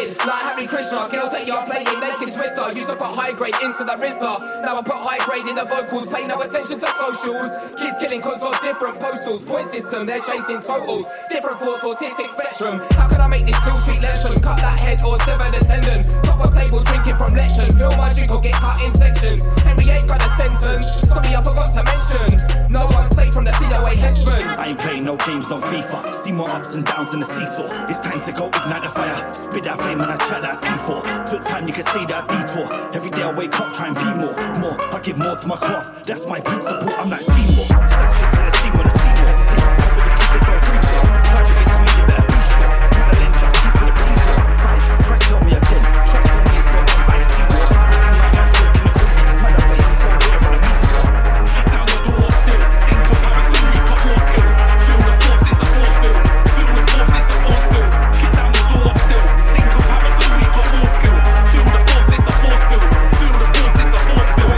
playing like Harry Krishna. Girls that you're playing, naked twister. Used to put high grade into the Rizla. Now I put high grade in the vocals. Pay no attention to socials. Kids killing cause of different postals. Point system, they're chasing totals. Different force, autistic spectrum. How can I make this Kill Street legend? Cut that head or sever the tendon. Top of table drinking from lectern. Fill my drink or get cut in sections. Henry ain't got a sentence. Sorry, I forgot to mention. No one's safe from the C O A henchman. I ain't playing no games, no FIFA. See more ups and downs in the seesaw. It's time to go ignite the fire. Spit that flame and I chat that C four. Took time, you can say that detour. Every day I wake up, try and be more. More, I give more to my craft. That's my principle, I'm like Seymour. Success in the sea with a Seymour. They can't cope with the kid, there's no free for. Try to get to me, you better be sure. Man, I lynch, I keep for the people. Five, try to tell me again. Try to tell me it's not done by Seymour. I see my man talking the goods. Man, I for him, so I hit him on the beat. Down the door still, in comparison, we got more skill. Feel the force, it's a force field. Feel the force, it's a force field. Kick down the door still, in comparison, we got more skill. Feel the force, it's a force field. Feel the force, it's a force field.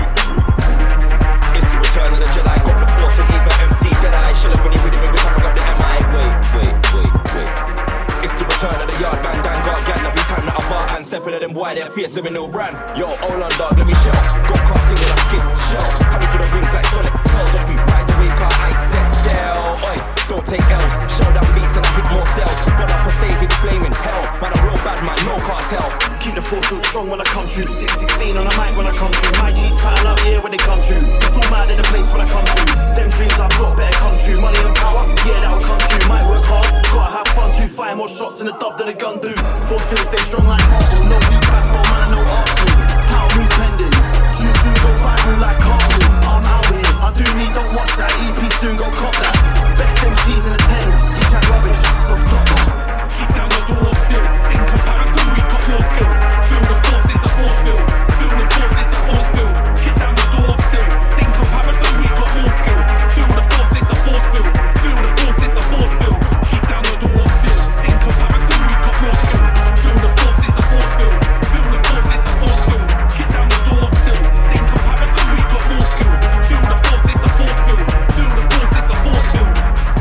It's the return of the Jedi. Got the force to leave a M C dead eye. Should have really with him every time I got the M I. Wait, wait, wait, wait. It's the return of the yard band. Dan got gang every time that I bar and stepping at them wide. They're fierce with no brand. Yo, hold on, dog, let me show. Got cards in with a skip, show. Coming for the rings like Sonic. Tells off me right the way, car I set sail. Oi, don't take L's. Show down beats and I hit more cells. But up on stage with flaming hell. Man, a real bad man, no cartel. Keep the force real strong when I come through. six sixteen on the mic when I come through. My G's pattern up here when they come through. It's all mad in the place when I come through. Them dreams I've got better come true. Money and power, yeah, that'll come through. Might work hard, gotta have fun too. Fire more shots in the dub than a gun do. Force field stay strong like marble. No weak backbone, man, I know Arsenal. Power moves pending. Soon soon go viral like Carpool. I'm out here, I do me, don't watch that. E P soon go cop that. Best M Cs in the tens, you chat rubbish, so stop that. Kick down the door still, in comparison, we got more skill. Feel the force, it's a force field. Feel the force, it's a force field. Kick down the door still, in comparison, we got more skill. Feel the force, it's a force field. Feel the force, it's a force field. Kick down the door still, in comparison, we got more skill. Feel the force, it's a force field. Feel the force, it's a force field. Kick down the door still, in comparison, we got more skill. Feel the force, it's a force field. Feel the force, it's a force field.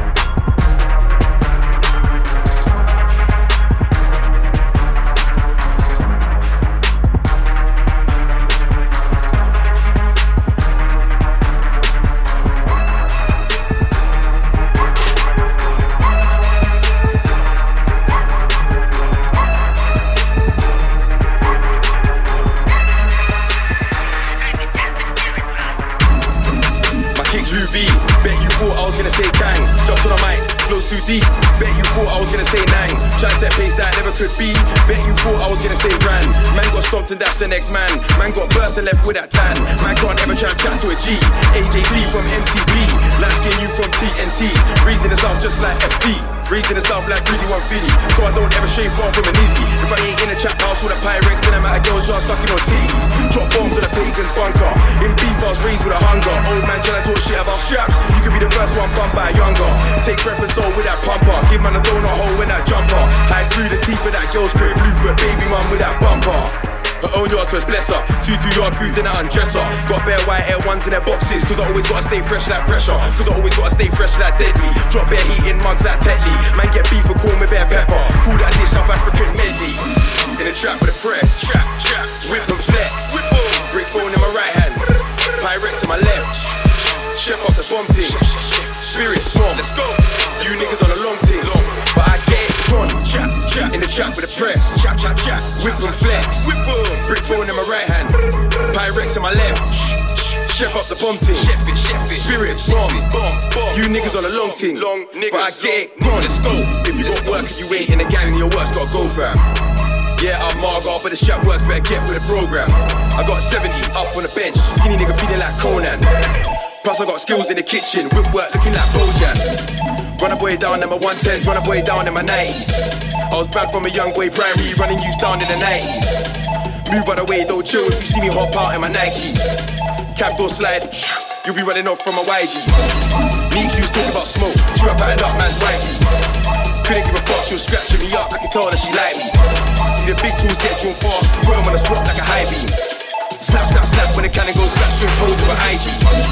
Bet you thought I was gonna say bang. Jumped on the mic, flows too deep. Bet you thought I was gonna say nine. Try to set pace that never could be. Bet you thought I was gonna say ran. Man got stomped and that's the next man. Man got burst and left with that tan. Man can't ever try and chat to a G. A J T from M T V. Light skin you from T N T. Reason itself just like F T. Reason itself like Greasy one fifty. So I don't ever stray far from an easy. If I ain't in a trap house with a Pyrex, then I'm at a girl's yard sucking on teas. Drop bombs in a pagan's bunker. In beef I was raised with a hunger. Old man trying to talk shit about straps. You could be the first one bummed by a younger. Take preference all with that pumper. Give man a donut hole with that jumper. Hide through the teeth of that girl's crib. Blue foot baby mum with that bumper. Her own yard first, bless her. Two two yard food, then I undress her. Got bare white air ones in their boxes. Cause I always gotta stay fresh like pressure. Cause I always gotta stay fresh like deadly. Drop bare heat in mugs like Tetley. Man get beef for corn with bare pepper. Cool that dish South African medley. In a trap with a press. Trap, trap, whip and flex. Whip boom. Brick phone in my right hand. Pyrex in my left. Chef off the bomb team. Spirit bomb. Let's go. You niggas on a long team. But I get it gone. Trap, trap. In the trap with a press. Trap, trap, trap. Whip and flex. Whip boom. Brick phone in my right hand. Pyrex in my left. Chef up the bomb team. Chef it, chef it. Spirit bomb. Bomb, bomb. You niggas on a long team. Long niggas. But I get it gone. Let's go. If you got work and you ain't in the gang, your work's gotta go, fam. Yeah, I'm Margot, but the strap works, better get with the program. I got seventy up on the bench, skinny nigga feeling like Conan. Plus I got skills in the kitchen, with work looking like Bojan. Run a boy down in my one tens, run a boy down in my nineties. I was bad from a young boy, primary, running youths down in the nineties. Move out the way, don't chill if you see me hop out in my Nikes. Cab door slide, you'll be running off from my Y G. Neat Q's talking about smoke, she up patting up man's wifey. Couldn't give a fuck, she was scratching me up, I can tell that she like me. See the big tools get drawn fast, put them on the spot like a high beam. Snap, snap, snap when the cannon goes flat, straight pose with an I G.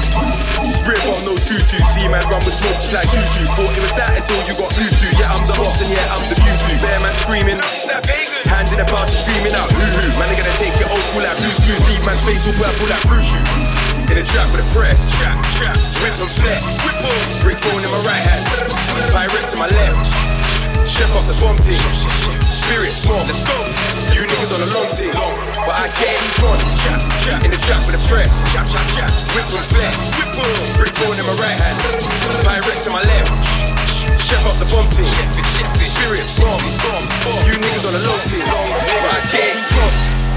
Spray bomb, no tutu, see man run with smoke just like choo-choo. Thought it was that until you got Bluetooth. Yeah, I'm the boss and yeah, I'm the beauty. Bear man screaming, hand Purple purple like fruit shoot. In the trap with the press. Trap, trap. Whip and flex. Brick phone in my right hand. Pyrex in my left. Chef off the bomb team. Spirit, more. Let's go. You niggas on a long team. But I get it gone. In the trap with the press. Whip and flex. Brick phone in my right hand. Pyrex in my left. Chef off the bomb team. Spirit, bomb. You niggas on a long team. But I get it gone.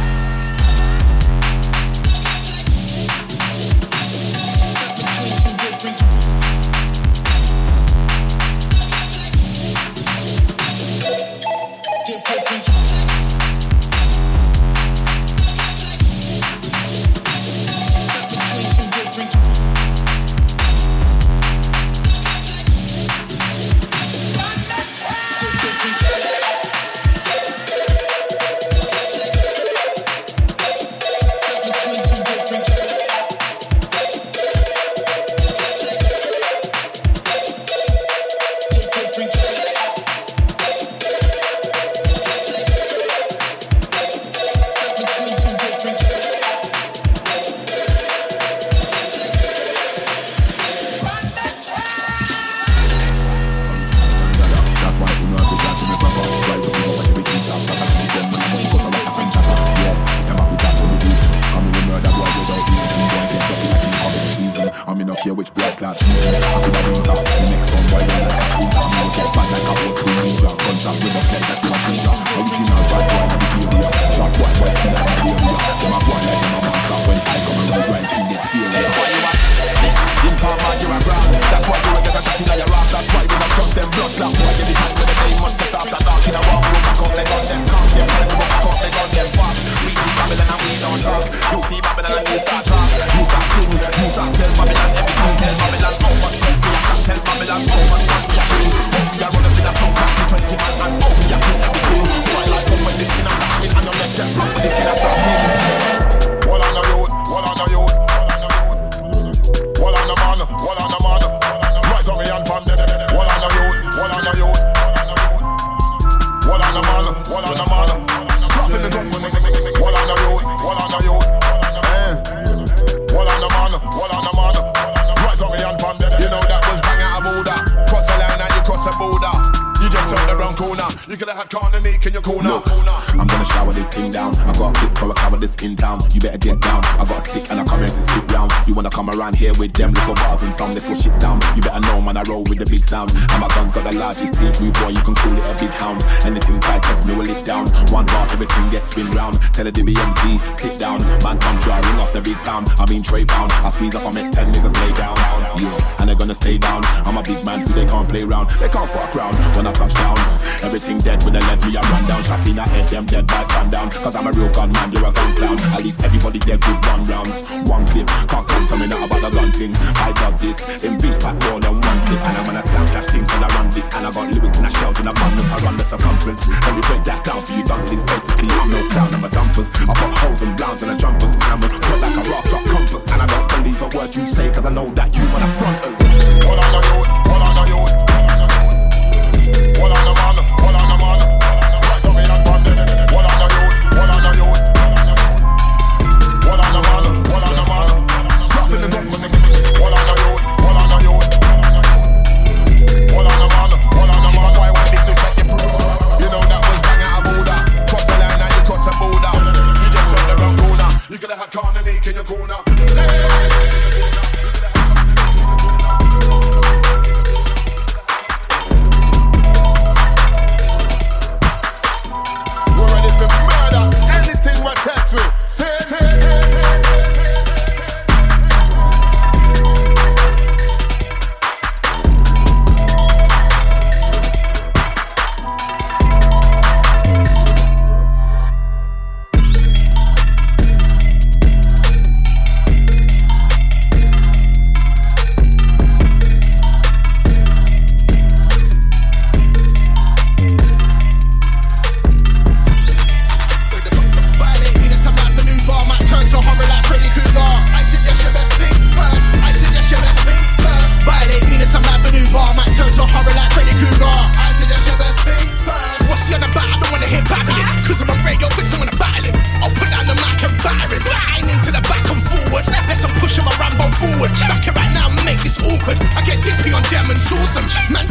With them little bars and some little shit sound. You better know, man, I roll with the big sound. And my gun's got the largest teeth, rude boy, you can call it a big hound. Anything try test me, will lift down. One bar, everything gets spin round. Tell the D B M C, sit down. Man, come try, ring off the big pound. I mean, Trey pound. I squeeze up, I make ten niggas lay down. Yeah, and they're gonna stay down. I'm a big man who they can't play round. They can't fuck round when I touch down. Everything dead when they let me, I run down. Shot in a head, them dead boys stand down. Cause I'm a real gun man, you're a gun clown. I leave everybody dead with one round. One clip, can't come to me now about the gun thing. I does this in beef pack more than one clip. And I'm on a sound dash thing cause I run this. And I got lyrics and I shells in abundance. I run the circumference. Let me break that down for you dunces. Basically I'm no clown, I'm a dumpers. I've got holes and browns and the jumpers. And I'm a foot like a raft up compass. And I don't believe a word you say cause I know that you wanna front us. What on the youth, what on the youth. What on the man, what on the man. Rise up in and fund it. What on the youth, what on the youth. What on the man, what on the man. Dropping the gun. What on the youth, what on the youth. What on the man, what on the man. Why want this to set the proof? You know that was bang out of order. Cross the line and you cross the border. You just shot the wrong corner. You could have had Carnanique in your corner.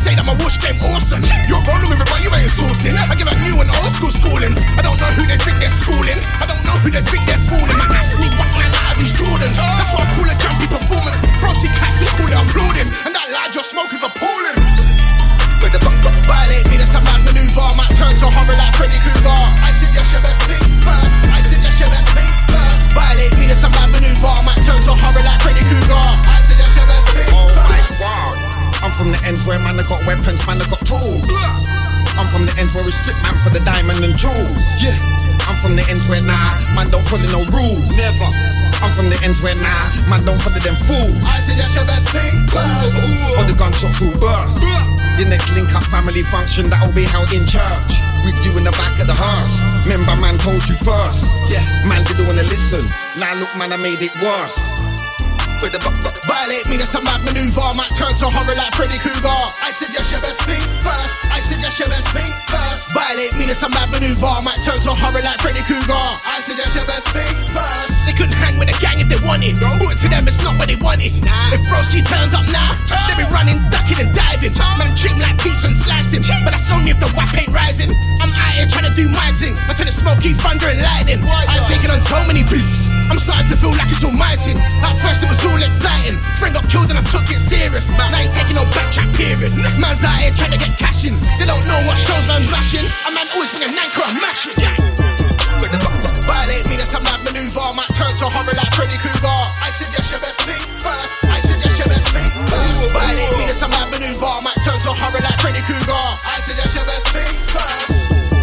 say that my wash game awesome. You're rolling with it, but you ain't sourcing. I give a new and old school schooling. I don't know who they think they're schooling. I don't know who they think they're fooling. My ass sneak back man out of these Jordans. That's why I call it jumpy performance. Frosty cats, we call it applauding. And that loud your smoke is appalling. With the buck buck violate me, that's a mad maneuver. Might turn to horror like Freddy Krueger. I suggest you best think first. I suggest you best think first. Violate me, that's a mad maneuver. Might turn to horror like Freddy Krueger. I suggest you best think first. I'm from the ends where man I got weapons, man I got tools. I'm from the ends where we strip man for the diamond and jewels. Yeah. I'm from the ends where nah, man don't follow no rules. Never. I'm from the ends where nah, man don't follow them fools. I suggest you best think first. Or the gunshots will burst. The next link up family function that'll be held in church. With you in the back of the hearse. Remember man told you first. Yeah. Man didn't wanna listen. Now look man I made it worse. With the buck buck violate me, that's a mad maneuver. Might turn to horror like Freddy Krueger. I suggest you best think first. I suggest you best think first. Violate me, that's a mad maneuver. Might turn to horror like Freddy Krueger. I suggest you best think first. They couldn't hang with the gang if they wanted. Put it to them, it's not what they wanted. If Broski turns up now, they be running, ducking and diving. Man, treat like pizza and slicing. But that's only if the whack ain't rising. I'm out here trying to do my thing until the smoky thunder and lightning. I've taken on so many beefs. I'm starting to feel like it's all my thing. At first it was all exciting. Friend got killed and I took it serious. Man, I ain't taking no backtrack period. Man's out here trying to get cash in. They don't know what shows man bashing. A man always bring a nanker and mash it. With the buck buck violate me, that's a mad maneuver. Might turn to horror like Freddy Krueger. I suggest you best think first. I suggest you best think first. Violate me, that's a mad maneuver. Might turn to horror like Freddy Krueger. I suggest you best think first.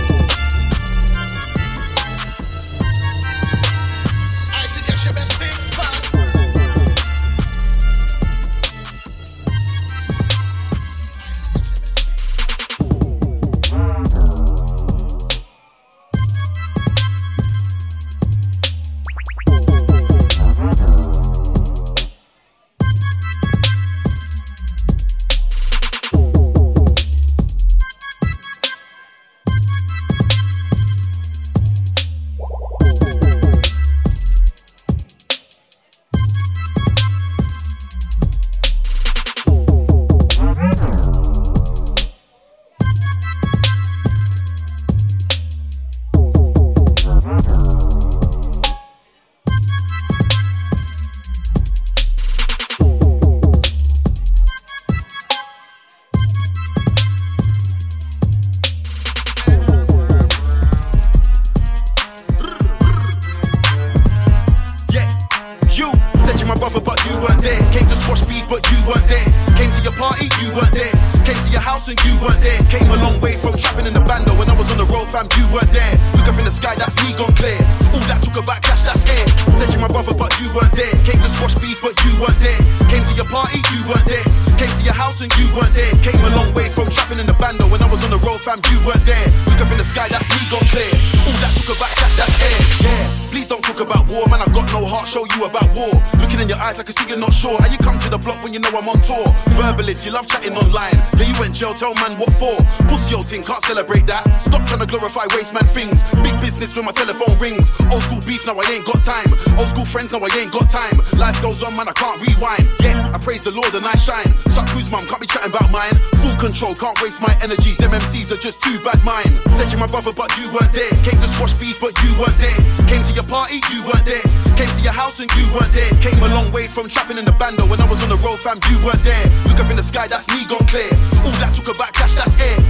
I can see you're not sure how you come to the block when you know I'm on tour. Verbalist, you love chatting online. Yeah, you went jail, tell man what for. Pussy old thing, can't celebrate that. Stop trying to glorify waste man things. Big business when my telephone rings. Old school beef, now I ain't got time. Old school friends, now I ain't got time. Life goes on, man, I can't rewind. Yeah, I praise the Lord and I shine. Suck who's mum, can't be chatting about mine. Full control, can't waste my energy. Them M Cs are just too bad mine. Said you're my brother, but you weren't there. Came to squash beef, but you weren't there. Came to your party, you weren't there. Came to your house and you weren't there. Came a long way from trapping in the bando. When I was on the road, fam, you weren't there. Look up in the sky, that's me gone clear. All that talk about cash, that's air.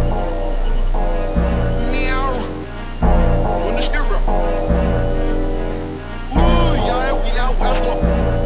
Meow. On the stirrup. Ooh, yeah, we now have to.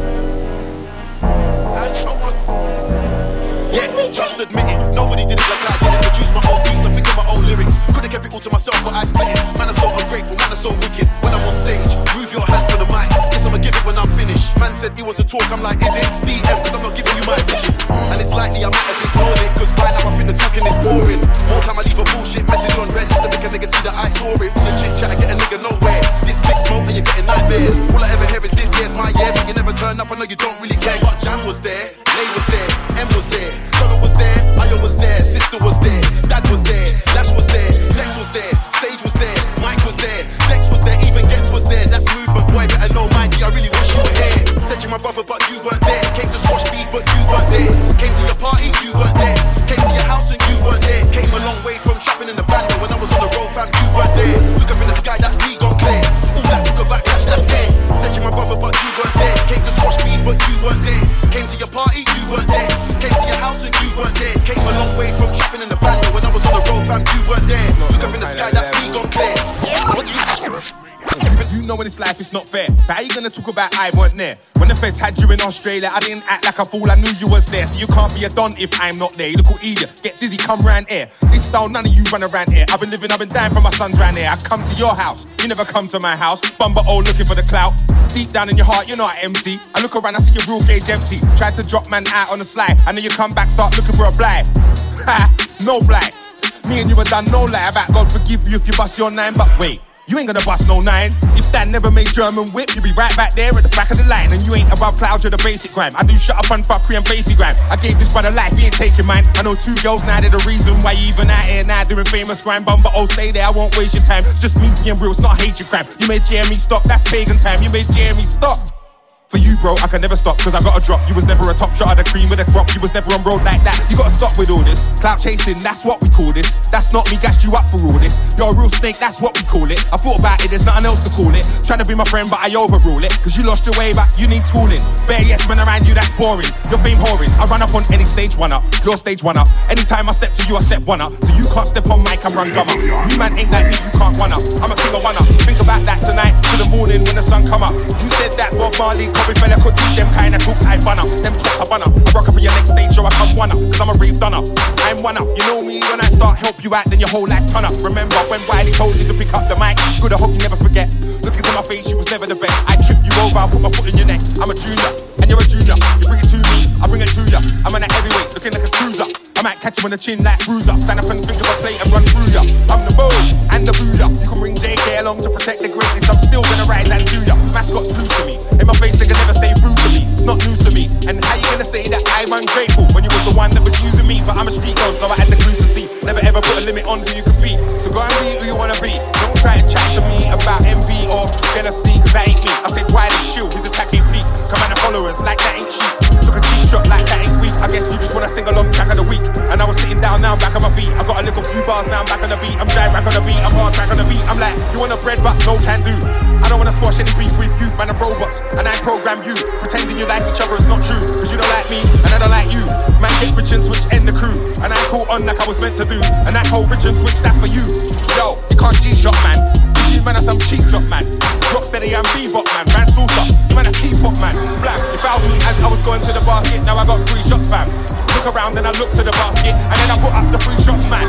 Yeah, just admit it. Nobody did it like I did it. Produce my own beats, I think of my own lyrics. Could've kept it all to myself, but I split it. Man, I'm so ungrateful, man, I'm so wicked. When I'm on stage, move your hand for the mic. Guess I'ma give it when I'm finished. Man said it was a talk, I'm like, is it? D M, cause I'm not giving you my visions. And it's likely I might have ignored it, cause by now I think the talking is boring. More time I leave a bullshit message on red just to make a nigga see that I saw it. The chit chat, I get a nigga nowhere. This big smoke and you're getting nightmares. All I ever hear is this year's my year, but you never turn up, I know you don't really care. But Jam was there, Lay was there, M was there, Solo was there, Ayo was there, sister was there, dad was there, Lash was there, Lex was there, stage was there, Mike was there, Dex was there, even Gets was there. That's movement, boy, better know Mikey, I really wish you were here. Said you're my brother, but you weren't there. Came to squash beef, but you weren't there. Came to your party, you weren't with this life, it's not fair. So how you gonna talk about I weren't there? When the feds had you in Australia, I didn't act like a fool, I knew you was there. So you can't be a don if I'm not there. You look idiot, get dizzy, come round here. This style, none of you run around here. I've been living, I've been dying for my sons round here. I come to your house, you never come to my house. Bumba old looking for the clout. Deep down in your heart, you're not an M C. I look around, I see your real gauge empty. Tried to drop man out on the slide, and then you come back, start looking for a blind. Ha, no blind. Me and you were done, no lie about God forgive you if you bust your nine, but wait. You ain't gonna bust no nine. If that never made German whip, you be right back there at the back of the line. And you ain't above clouds, you're the basic grime. I do shut up and fuckery and basic grime. I gave this brother life, he ain't taking mine. I know two girls now, they're the reason why you even out here now doing famous crime. Bumba, oh, stay there, I won't waste your time. Just me being real, it's not hatred crime. You made J M E stop, that's pagan time. You made J M E stop. For you, bro, I can never stop, cause I got a drop. You was never a top shot of the cream with a crop. You was never on road like that. You gotta stop with all this. Clout chasing, that's what we call this. That's not me, gassed you up for all this. You're a real snake, that's what we call it. I thought about it, there's nothing else to call it. Trying to be my friend, but I overrule it. Cause you lost your way, but you need schooling. Bare yes, when around you, that's boring. Your fame whoring. I run up on any stage, one up. Your stage, one up. Anytime I step to you, I step one up. So you can't step on mic and run gum up. You man ain't like me, you can't one up. I'm a king of one up. Think about that tonight, to the morning when the sun come up. You said that Bob Marley, Kobe fella could teach them kind of talks I bun up, them talks I bun up. I rock up for your next stage, so I come one up, cause I'm a rave done up. I'm one up, you know me, when I start help you out, then your whole life turn up. Remember when Wiley told you to pick up the mic? Good, I hope you never forget. Look into my face, you was never the best. I trip you over, I'll put my foot in your neck. I'm a junior, and you're a junior. You bring it to me, I bring it to ya. I'm on a heavyweight, looking like a cruiser. I might catch you on the chin like bruiser. Stand up and think of a plate and run through ya. I'm the bow and the Buddha. You can bring J K along to protect the greatness. I'm still gonna rise and do ya. Mascot's loose to me. In my face, they can never say rude to me. It's not news to me. And how you gonna say that I'm ungrateful when you was the one that was using me? But I'm a street dog, so I had the clues to see. Never ever put a limit on who you could be. So go and be who you wanna be. Don't try to chat to me about envy or jealousy, cause that ain't me. I said Wiley, chill, he's attacking peak. Come on the followers, like that ain't cheap. Took a cheap shot like that ain't weak. I guess you just wanna sing along track of the week. And I was sitting down, now I'm back on my feet. I got a little few bars, now I'm back on the beat. I'm shy back on the beat, I'm hard back on the beat. I'm like, you want a bread but no can do. I don't wanna squash any beef with you, man, I'm robots. And I program you, pretending you like each other, it's not true. Cause you don't like me, and I don't like you. Man, get rich and switch, end the crew. And I caught on like I was meant to do. And that whole rich and switch, that's for you. Yo, you can't G-shot, man. You man are some cheap shot, man. Rocksteady and bebop, man. Ran salsa, you man a teapot, man. Black, you found me as I was going to the basket. Now I got three shots, fam. Look around and I look to the basket, and then I put up the three shots, man.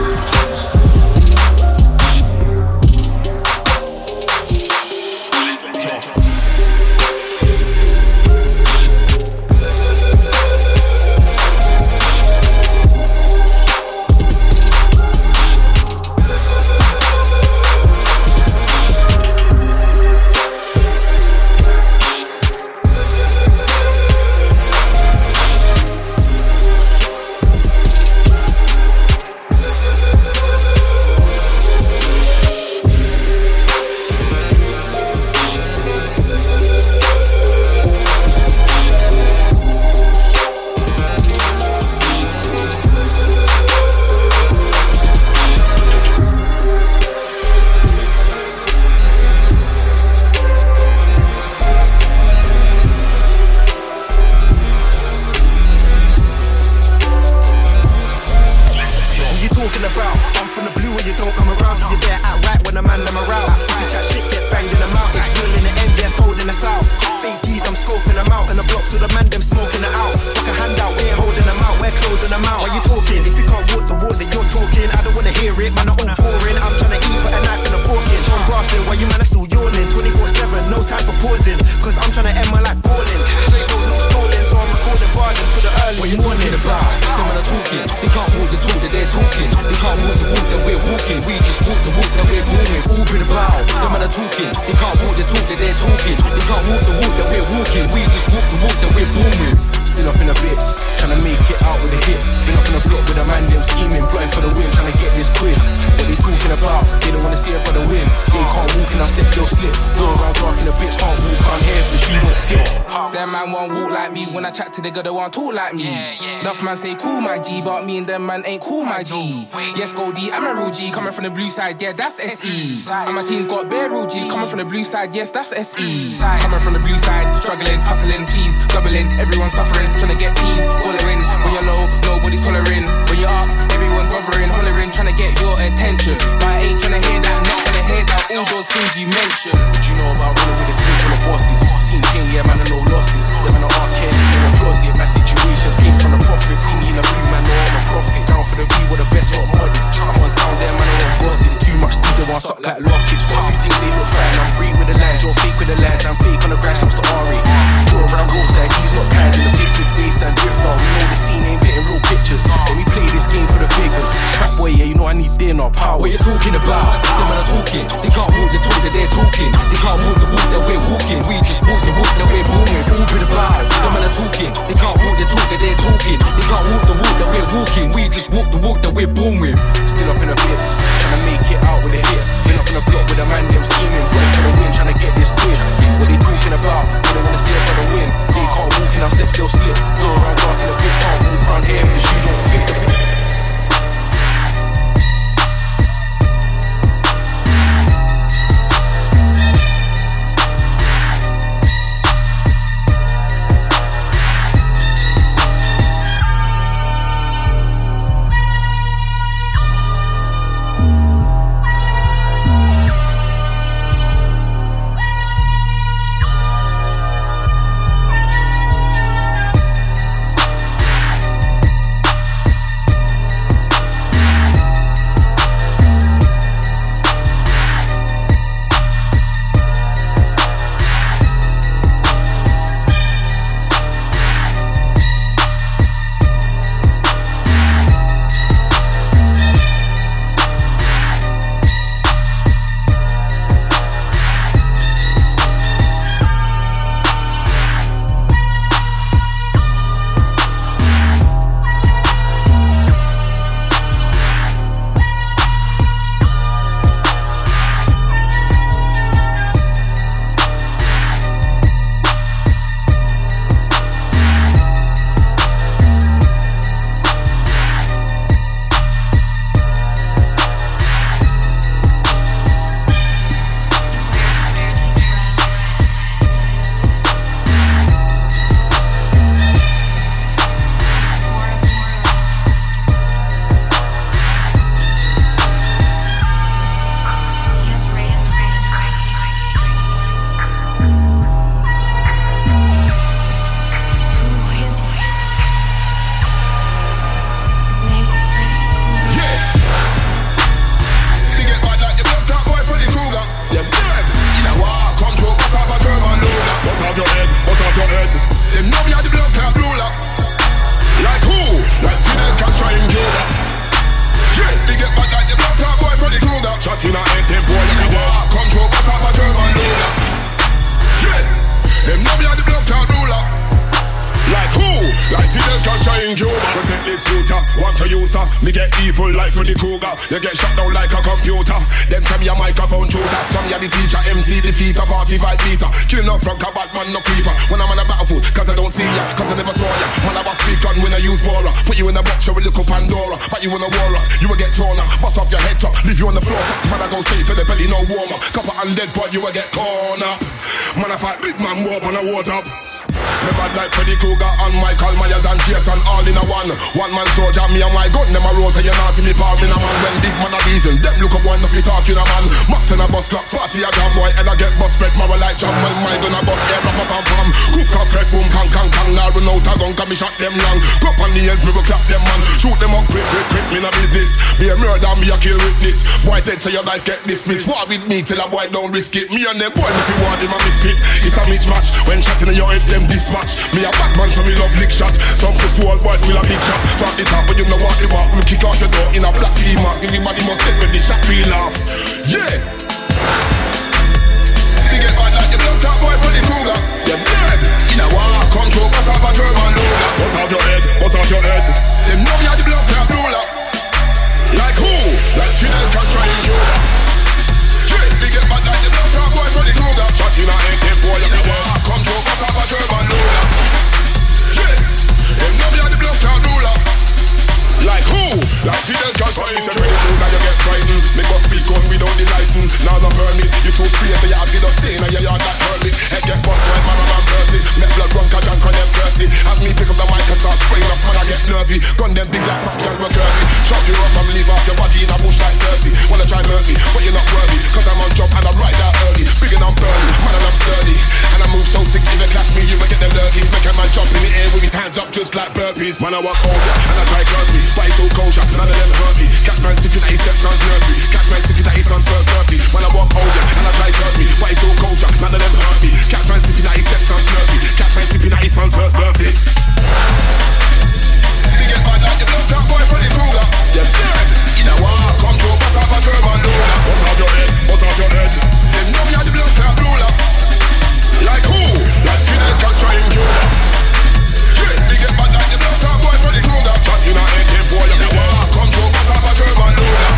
Man say cool my G, but me and them man ain't cool my G. Yes, Goldie, I'm a real G, coming from the blue side, yeah, that's S E. And my team's got bare real G's, coming from the blue side, yes, that's S E. Coming from the blue side, struggling, hustling, please, doubling, everyone suffering, trying to get peas, hollering. When you're low, nobody's hollering. When you're up, everyone bothering, hollering, trying to get your attention. But I ain't trying to hear that, not trying to hear that. all those things you mentioned. What you know about rolling with a team full of bosses? Seen pain, yeah man, and no losses. Them man are arcade in a closet. My situations came from the prophet. See me in a blue man, no I'm a prophet. Down for the view, with the best, not modest. I'm on sound there, man, I don't boss it. Too much still one suck like lockets. A few things they look fine. I'm green with the lines, you're fake with the lines. I'm fake on the grass, I'm still Ari. Draw around roadside, he's not kind. In the place with face and drift now. We know the scene ain't getting real pictures. Then we play this game for the figures. Fat boy, yeah, you know I need dinner, power. What you talking about? Them man are talking. They can't walk the talk that they're talking. They can't walk the walk that we're walking. We just walk the walk that we're walking. All with the vibe. Them man are talking. They can't walk the talk that they're talking. They can't walk the walk that we're walking. We just walk the walk that we're born with. Still up in the bits, trying to make it out with the hits. Been up in the block with a man, them scheming, running for the win, trying to get this quid. What they talking about? They don't wanna see a brother win. They can't walk in our steps, they'll slip. Draw around dark in the bits, can't walk around here if the shoe don't fit. You get shut down like a computer. Them tell me a microphone shooter. Some ya the teacher, M C defeat a forty-five meter. Killing up from a Batman, no creeper. When I'm on a battlefield, cause I don't see ya, cause I never saw ya. Man, I was speak on when I use Bora. Put you in a box, show a little Pandora. But you in a war us, you will get torn up. Bust off your head top, leave you on the floor. Fuck, man, I go straight for the belly, no warmer. Couple undead boy, you will get corn up. Man, I fight big man, warp on a water up. Never like Freddy Krueger and Michael Myers and Jason all in a one. One man soldier, me and my gun, them a rose and you not see me palm in a man. When big man a reason, them look up one if you talking a man. Mocked in a bus clock, party a jam boy, and I get bus spread marrow like jam. When my gun a bus air up pam pam. Goof cough crack boom kang kang kang. Now run out a gun, can me shot them long. Clap on the ends, me will clap them man. Shoot them up quick quick quick, me no business. Be a murder, me a kill witness. Boy dead so your life get dismissed. War with me till a boy don't risk it. Me and them boy if you want them a misfit. It's a mismatch, when shot in your head them dispatch. Me a bad man so me love lick shot. Some pussy old boys feel a big shot. Talk the talk but you know what they want. We kick off your door in a black tea mask. Everybody must sit when the shot we laugh. Yeah. You get bad like the blood top boy for the Kruger. You're dead. In a war control, bust off a German loader. Bust off your head, bust off your head. Them know you are the blood top ruler. Like who? Like Fidel Castro in Cuba. Yeah. You get bad like the blood top boy for the Kruger. Shot in a head, them boy you are war control, bust off a German loader. Yeah. Them know you are the blood top ruler. Like who? Like Fidel Castro in Cuba. Now you get frightened. Make us speak on without the license. Now no permit. You too free so you have to just stay in your yard that hurt it. Head get bust when man and mercy. Make blood run cause John them thirsty. As me pick up the mic and start spraying up, man I get nervy. Gun them big like fat girl were curvy. Chop you up and leave off your body in a bush like Cersei. Wanna try and hurt me, but you're not worthy. Cause I'm on job and I hands up just like burpees. Man, I walk over and I try curse me. But it's so kosher, none of them hurt me. Catch man sipping at his stepson's nursery. Catch man sipping at his son's first birthday. Man, I walk over and I try curse me. But it's so kosher, none of them hurt me. Catch man sipping at his stepson's nursery. Catch man sipping at his son's first birthday. You get bad at the blood top boy Freddy Krueger. You're dead. In a war, come to bust off a turban loader. Bust off your head, bust off your head. Them know me at the blood top ruler. Like who? Like Fidel Castro in Cuba. Yeah, they get bad like the blood top boy Freddy Krueger. Shot in a head, them boy of the war. Come to bust off a turban loader.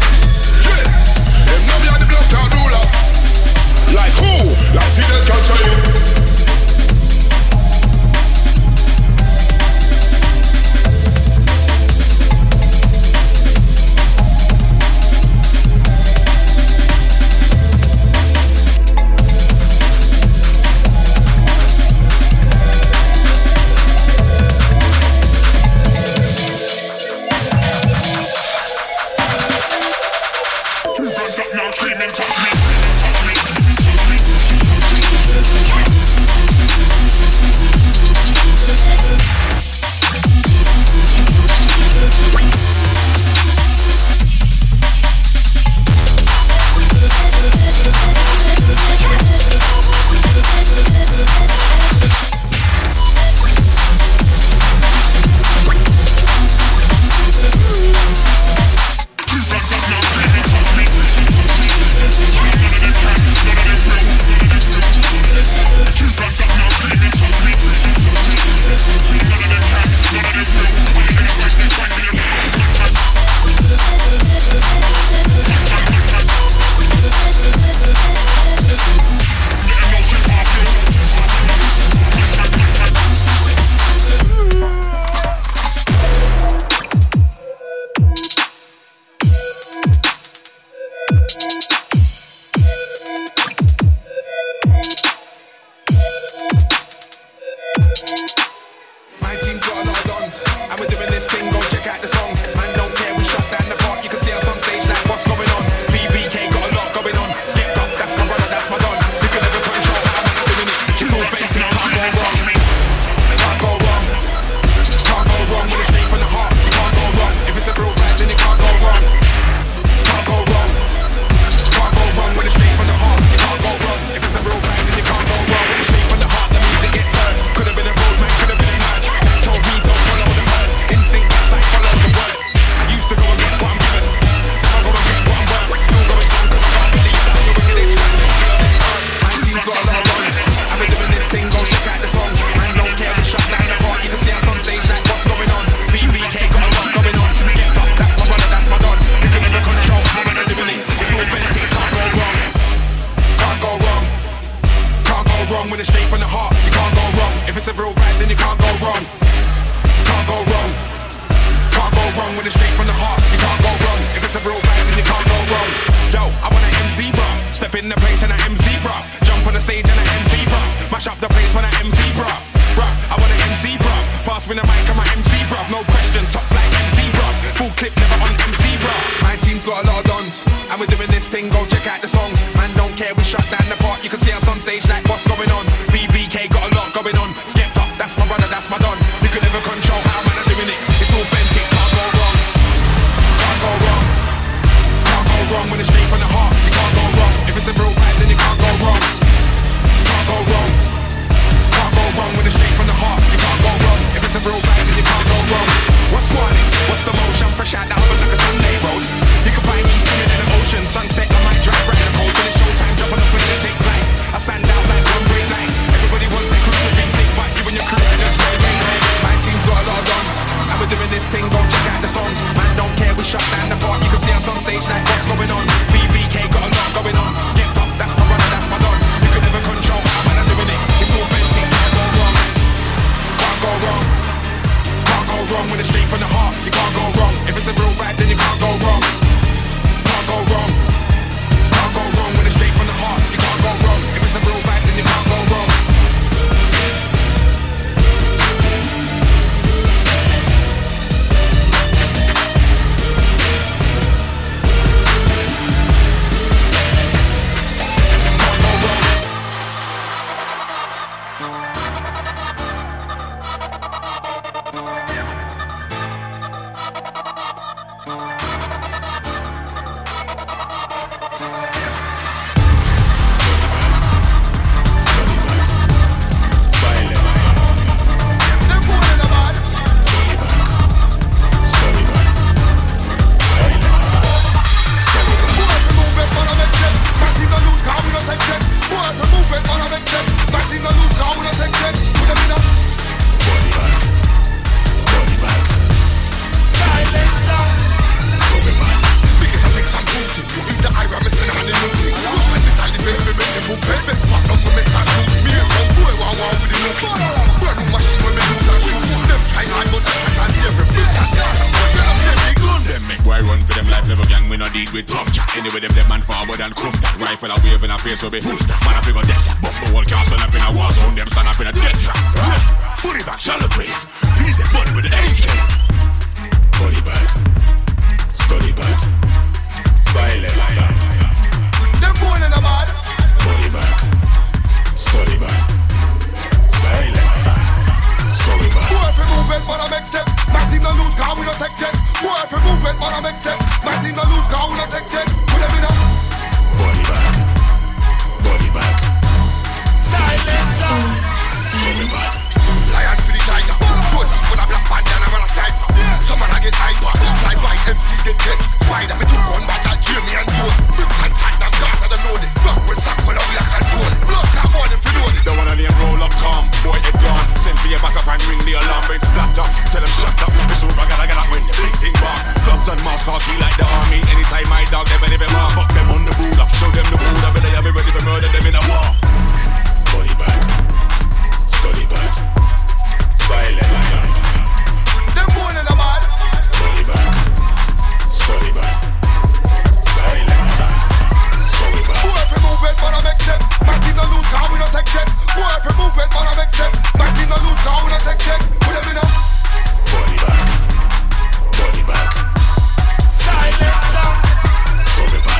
Yeah, them know me at the blood top ruler. Like who? Like Fidel Castro in Cuba. Stand out like one great night. Everybody wants their crew to be sick, but you and your crew are just no way. for them life level gang, we no deal with tough chat. Anyway, them dead man forward and cuff that. Rifle a wave in a face, so be push that. Man, I figure dead that. But the whole can't stand up in a war zone, them stand up in a dead trap. Body bag, shallow grave. Peace and body with the A K. Body bag, study bag, silence. Them born in a bad. Body bag, study bag, silence. Sorry bag. Boy, if we move it, man, I make step. My team no lose, car we no take check. Boy, if we move it, man, I make step. My team no lose, car we no take check. Put them in a body bag, body bag, silence. Sorry bag. Lion for the tiger. Pussy for the black panther and a sniper. Some man I get hyper. Fly by M C get dead. Spider me to run back at Jimmy and Joe. Bricks and cat them guys I don't know this. Rock with stock when we are control. Blood tap on them for know this. Don't wanna name roll up calm. Boy it gone. Send for your back up and ring the alarm. Brain splat up. Tell them shut up. This over gotta get up when the big thing bar. Gloves and mask all key like the army. Anytime my dog never never mark. Fuck them on the border. Show them the border. But they have me ready for murder them in a war. Body bag. Study bag. Silence. Them born in a bad. Body bag. Study bag. Silence. Sorry bag. Boy, if we move it, man, I make step. My team no lose, car we no take check. Boy, if we move it, man, I make step. My team no lose, car we no take check. Put them in a body bag. Body bag. Silence. Sorry bag.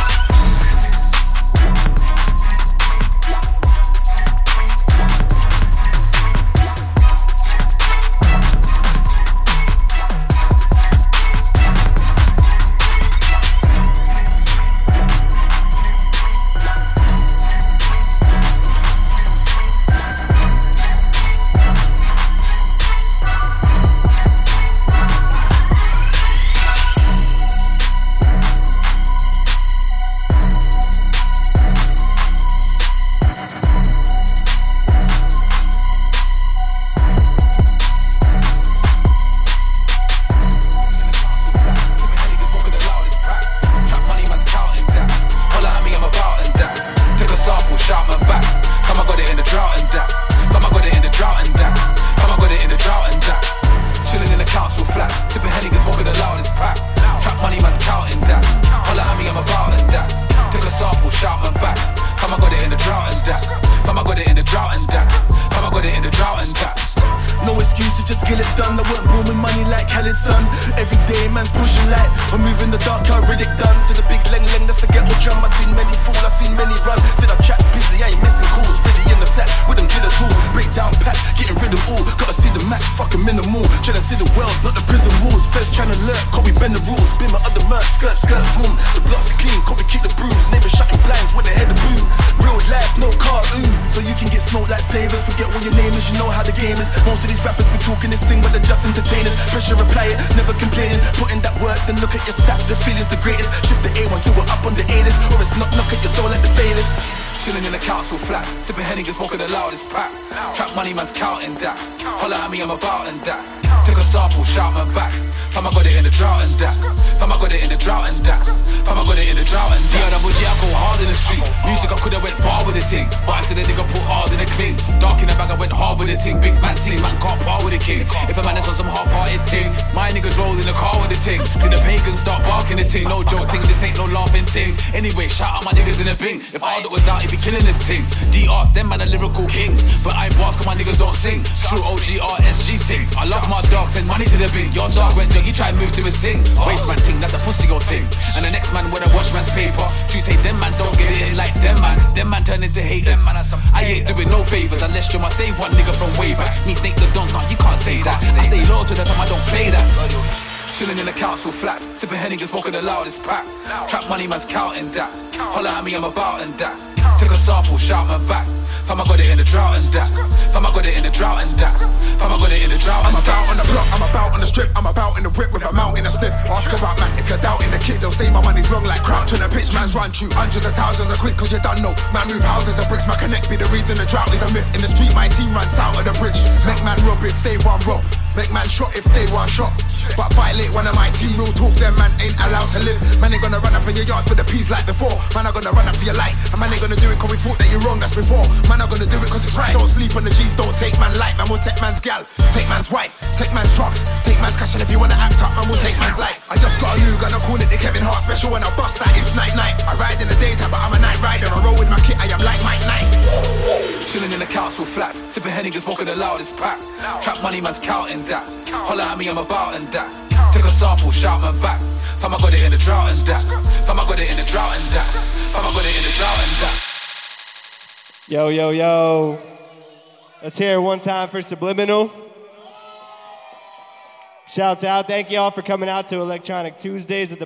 Sipping Henny, just smoking the loudest pack. Trap money, man's counting that. Holla at me, I'm about and that. Took a sample, shout man back. Fam, I got it in the drought and that. Fam, I got it in the drought and that. Fam, I got it in the drought and that. Yeah, double G, I go hard in the street. Music, I coulda went far with the ting, but I said a nigga put hard in the clean. Dark in the bag, I went hard with the ting. Big man ting, man can't par with the king. If a man is on some half-hearted ting, my niggas roll in the car with the ting. See the pagans start barking the ting. No joke ting, this ain't no laughing ting. Anyway, shout out my niggas in the bing. If Aldo was out, he'd be killing this ting. D Rs, them man are lyrical kings, but I ain't bars cause my niggas don't sing. True O G R S G ting. I love my dog, send money to the bin. Your dog went jug, he try and move to his ting. Waste man ting, that's a pussy old ting. And the next man wanna watch man's paper. True say them man don't get it in like them man. Them man turn into haters. I ain't doing no favors unless you're my day one nigga from way back. Me Snake the Don, nah, you can't say that. I stay loyal to the fam, I don't play that. Chilling in the council flats, sipping Henny and smoking the loudest pack. Trap money, man's counting that. Holla at me, I'm about and that. Took a sample, shout man back. Fam, I got it in the drought and that. Fam, I got it in the drought and that. Fam, I got it in the drought and I'm that. about on the block, I'm about on the strip, I'm about in the whip with a mount in a stiff. Ask about man, if you're doubting the kid, they'll say my money's long like crouch when the pitch man's run through. Hundreds of thousands of quid, cause you don't know. Man move houses and bricks, my connect be the reason the drought is a myth. In the street, my team runs out of the bridge. Make man rob if they want rob. Make man shot if they want shot. But violate one of my team, real talk, them man ain't allowed to live. Man ain't gonna run up in your yard for the peas like before. Man are gonna run up for your life. And man ain't gonna do it cause we thought that you're wrong, that's before. Man are gonna do it cause it's right. Don't sleep on the G's, don't take man life. Man will take man's gal, take man's wife, take man's drugs, take man's cash. And if you wanna act up, man will take man's life. I just got a new gun, I call it the Kevin Hart. niggas smoking the loudest pack. Trap money, man's counting that. Holla at me, I'm about and that. Took a sample, shout man back. Fam, I got it in the drought and that. Fam, I got it in the drought and that. Fam, I got it in the drought and that. Yo, yo, yo. Let's hear it one time for Subliminal. Shouts out. Thank you all for coming out to Electronic Tuesdays at the